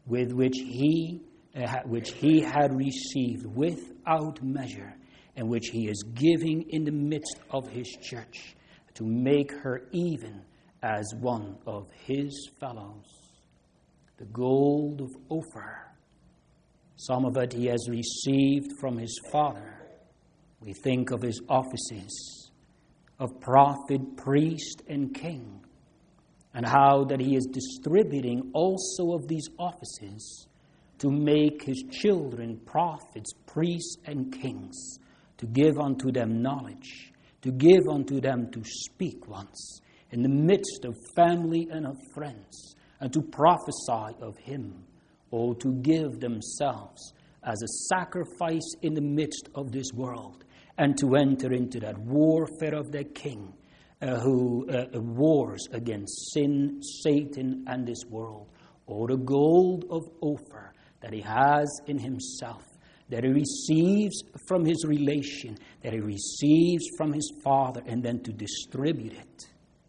with which he had received without measure, and which he is giving in the midst of his church, to make her even as one of his fellows. The gold of Ophir, some of it he has received from his father. We think of his offices of prophet, priest, and king, and how that he is distributing also of these offices to make his children prophets, priests, and kings, to give unto them knowledge, to give unto them to speak once in the midst of family and of friends, and to prophesy of him, or to give themselves as a sacrifice in the midst of this world, and to enter into that warfare of their king, who wars against sin, Satan, and this world. Or the gold of Ophir that he has in himself, that he receives from his relation, that he receives from his father, and then to distribute it.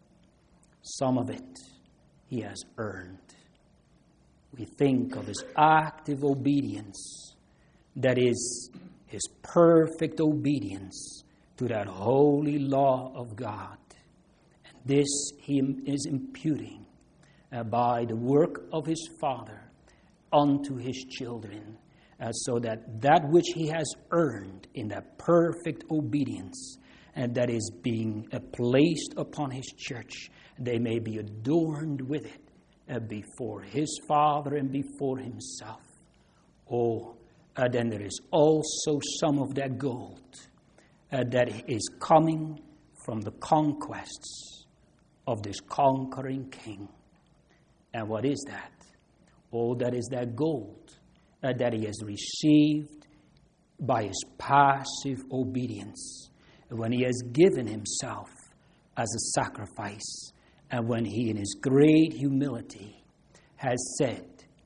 Some of it he has earned. We think of his active obedience, that is his perfect obedience to that holy law of God. And this he is imputing by the work of his Father unto his children, so that which he has earned in that perfect obedience, and that is being placed upon his church, they may be adorned with it before his Father and before himself. Then there is also some of that gold that is coming from the conquests of this conquering king. And what is that? That is that gold that he has received by his passive obedience, when he has given himself as a sacrifice, and when he in his great humility has said,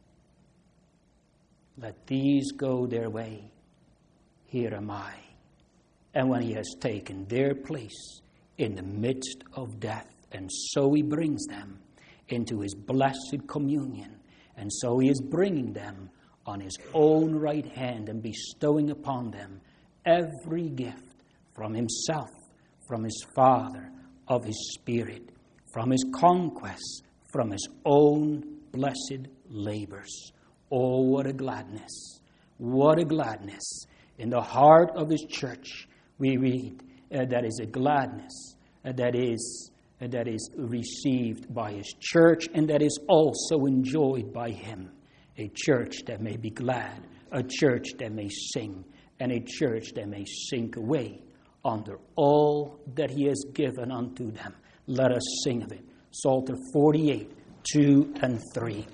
let these go their way, here am I. And when he has taken their place in the midst of death, and so he brings them into his blessed communion, and so he is bringing them on his own right hand and bestowing upon them every gift from himself, from his Father, of his Spirit, from his conquests, from his own blessed labors. Oh, what a gladness! What a gladness! In the heart of his church, we read that is a gladness that is received by his church, and that is also enjoyed by him. A church that may be glad, a church that may sing, and a church that may sink away under all that he has given unto them. Let us sing of it. Psalter 48, 2 and 3.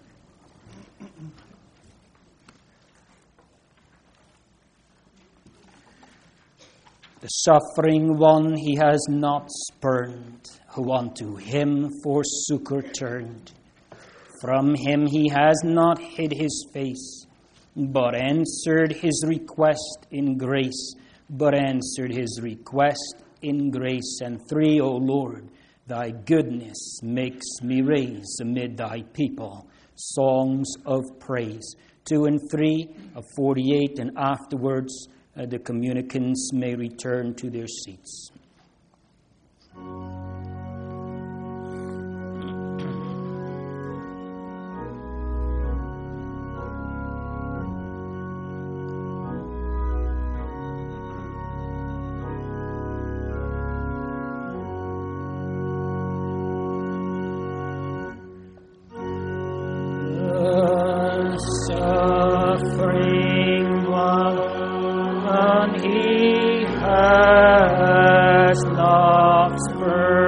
The suffering one he has not spurned, who unto him for succor turned. From him he has not hid his face, but answered his request in grace, but answered his request in grace. And 3, O Lord, thy goodness makes me raise amid thy people songs of praise. 2 and 3 of 48, and afterwards the communicants may return to their seats. Suffering one, he has not spurned.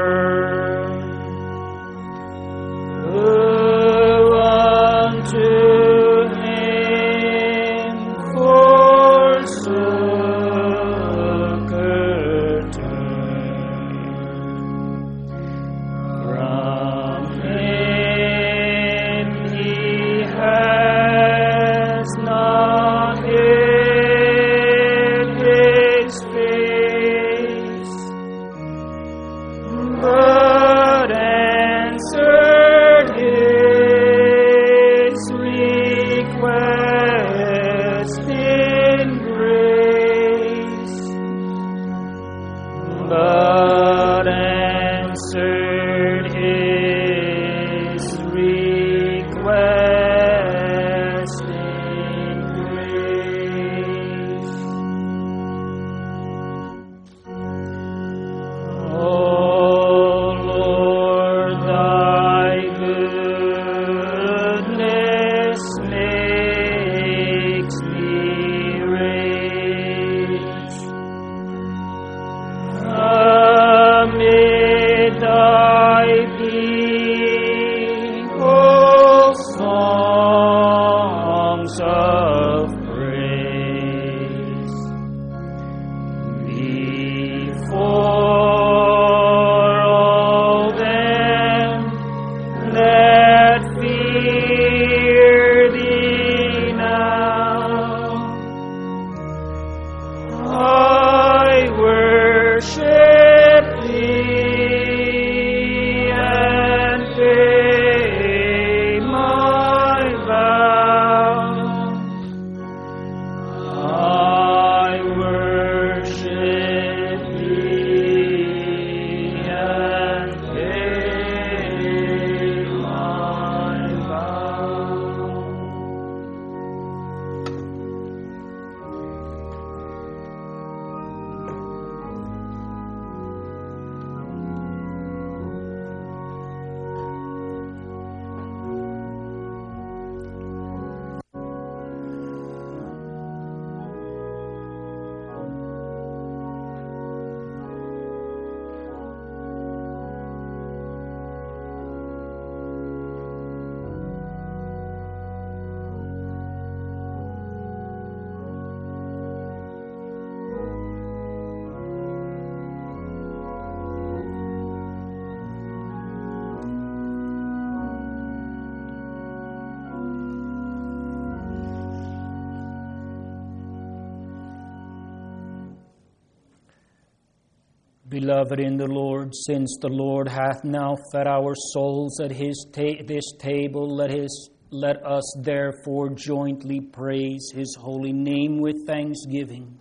Beloved in the Lord, since the Lord hath now fed our souls at this table, let us therefore jointly praise his holy name with thanksgiving.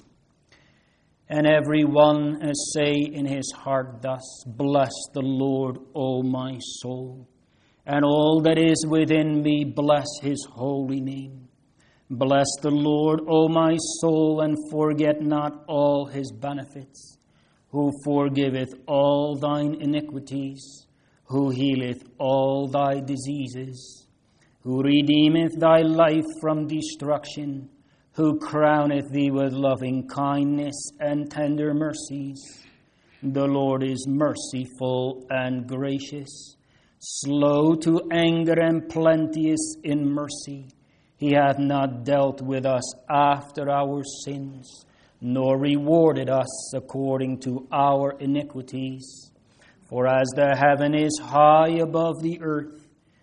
And every one say in his heart thus, Bless the Lord, O my soul, and all that is within me, bless his holy name. Bless the Lord, O my soul, and forget not all his benefits, who forgiveth all thine iniquities, who healeth all thy diseases, who redeemeth thy life from destruction, who crowneth thee with loving kindness and tender mercies. The Lord is merciful and gracious, slow to anger and plenteous in mercy. He hath not dealt with us after our sins, nor rewarded us according to our iniquities. For as the heaven is high above the earth,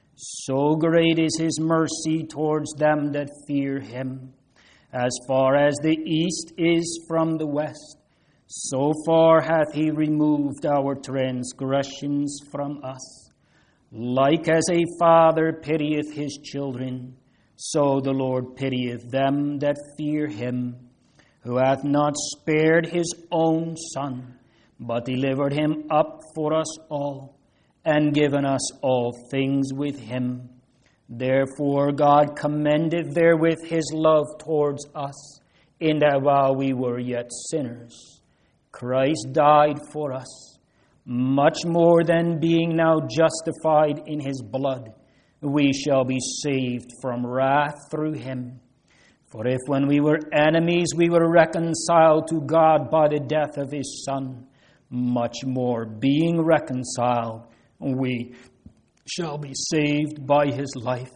so great is his mercy towards them that fear him. As far as the east is from the west, so far hath he removed our transgressions from us. Like as a father pitieth his children, so the Lord pitieth them that fear him, who hath not spared his own Son, but delivered him up for us all, and given us all things with him. Therefore God commendeth therewith his love towards us, in that while we were yet sinners, Christ died for us. Much more than being now justified in his blood, we shall be saved from wrath through him. For if when we were enemies we were reconciled to God by the death of his Son, much more being reconciled we shall be saved by his life.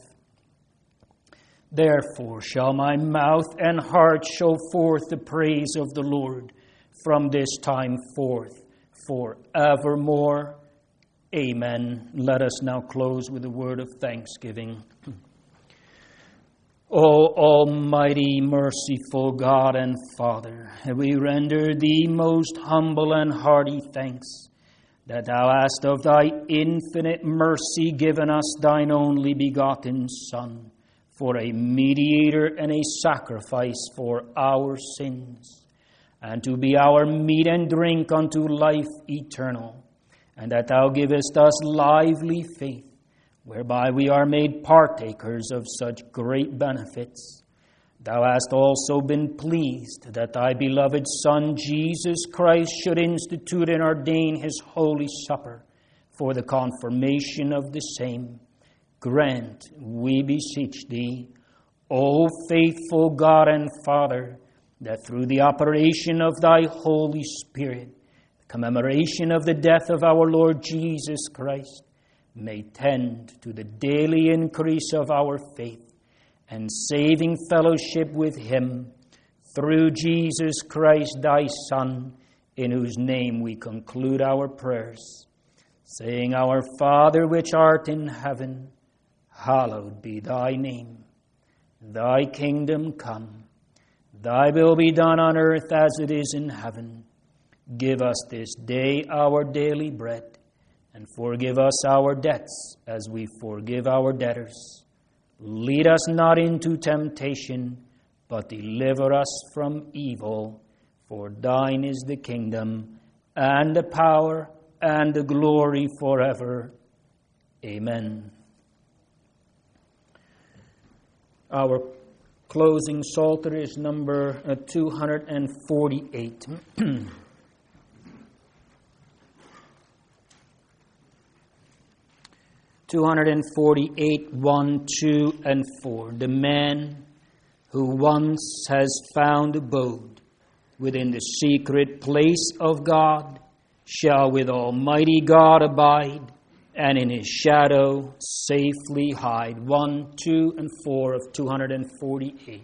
Therefore shall my mouth and heart show forth the praise of the Lord from this time forth forevermore. Amen. Let us now close with a word of thanksgiving. O almighty, merciful God and Father, we render thee most humble and hearty thanks that thou hast of thy infinite mercy given us thine only begotten Son, for a mediator and a sacrifice for our sins, and to be our meat and drink unto life eternal, and that thou givest us lively faith, whereby we are made partakers of such great benefits. Thou hast also been pleased that thy beloved Son, Jesus Christ, should institute and ordain his holy supper for the confirmation of the same. Grant, we beseech thee, O faithful God and Father, that through the operation of thy Holy Spirit, the commemoration of the death of our Lord Jesus Christ may tend to the daily increase of our faith and saving fellowship with him, through Jesus Christ thy Son, in whose name we conclude our prayers, saying, Our Father which art in heaven, hallowed be thy name. Thy kingdom come, thy will be done on earth as it is in heaven. Give us this day our daily bread, and forgive us our debts as we forgive our debtors. Lead us not into temptation, but deliver us from evil. For thine is the kingdom, and the power, and the glory forever. Amen. Our closing psalter is number 248. 248, 1, 2, and 4. The man who once has found abode within the secret place of God shall with Almighty God abide, and in his shadow safely hide. 1, 2, and 4 of 248.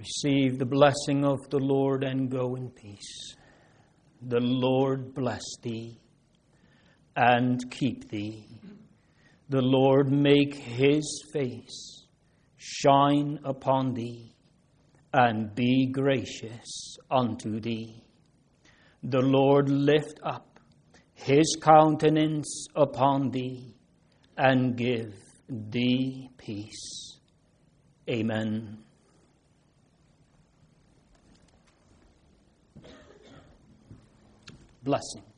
Receive the blessing of the Lord and go in peace. The Lord bless thee and keep thee. The Lord make his face shine upon thee and be gracious unto thee. The Lord lift up his countenance upon thee and give thee peace. Amen. Blessing.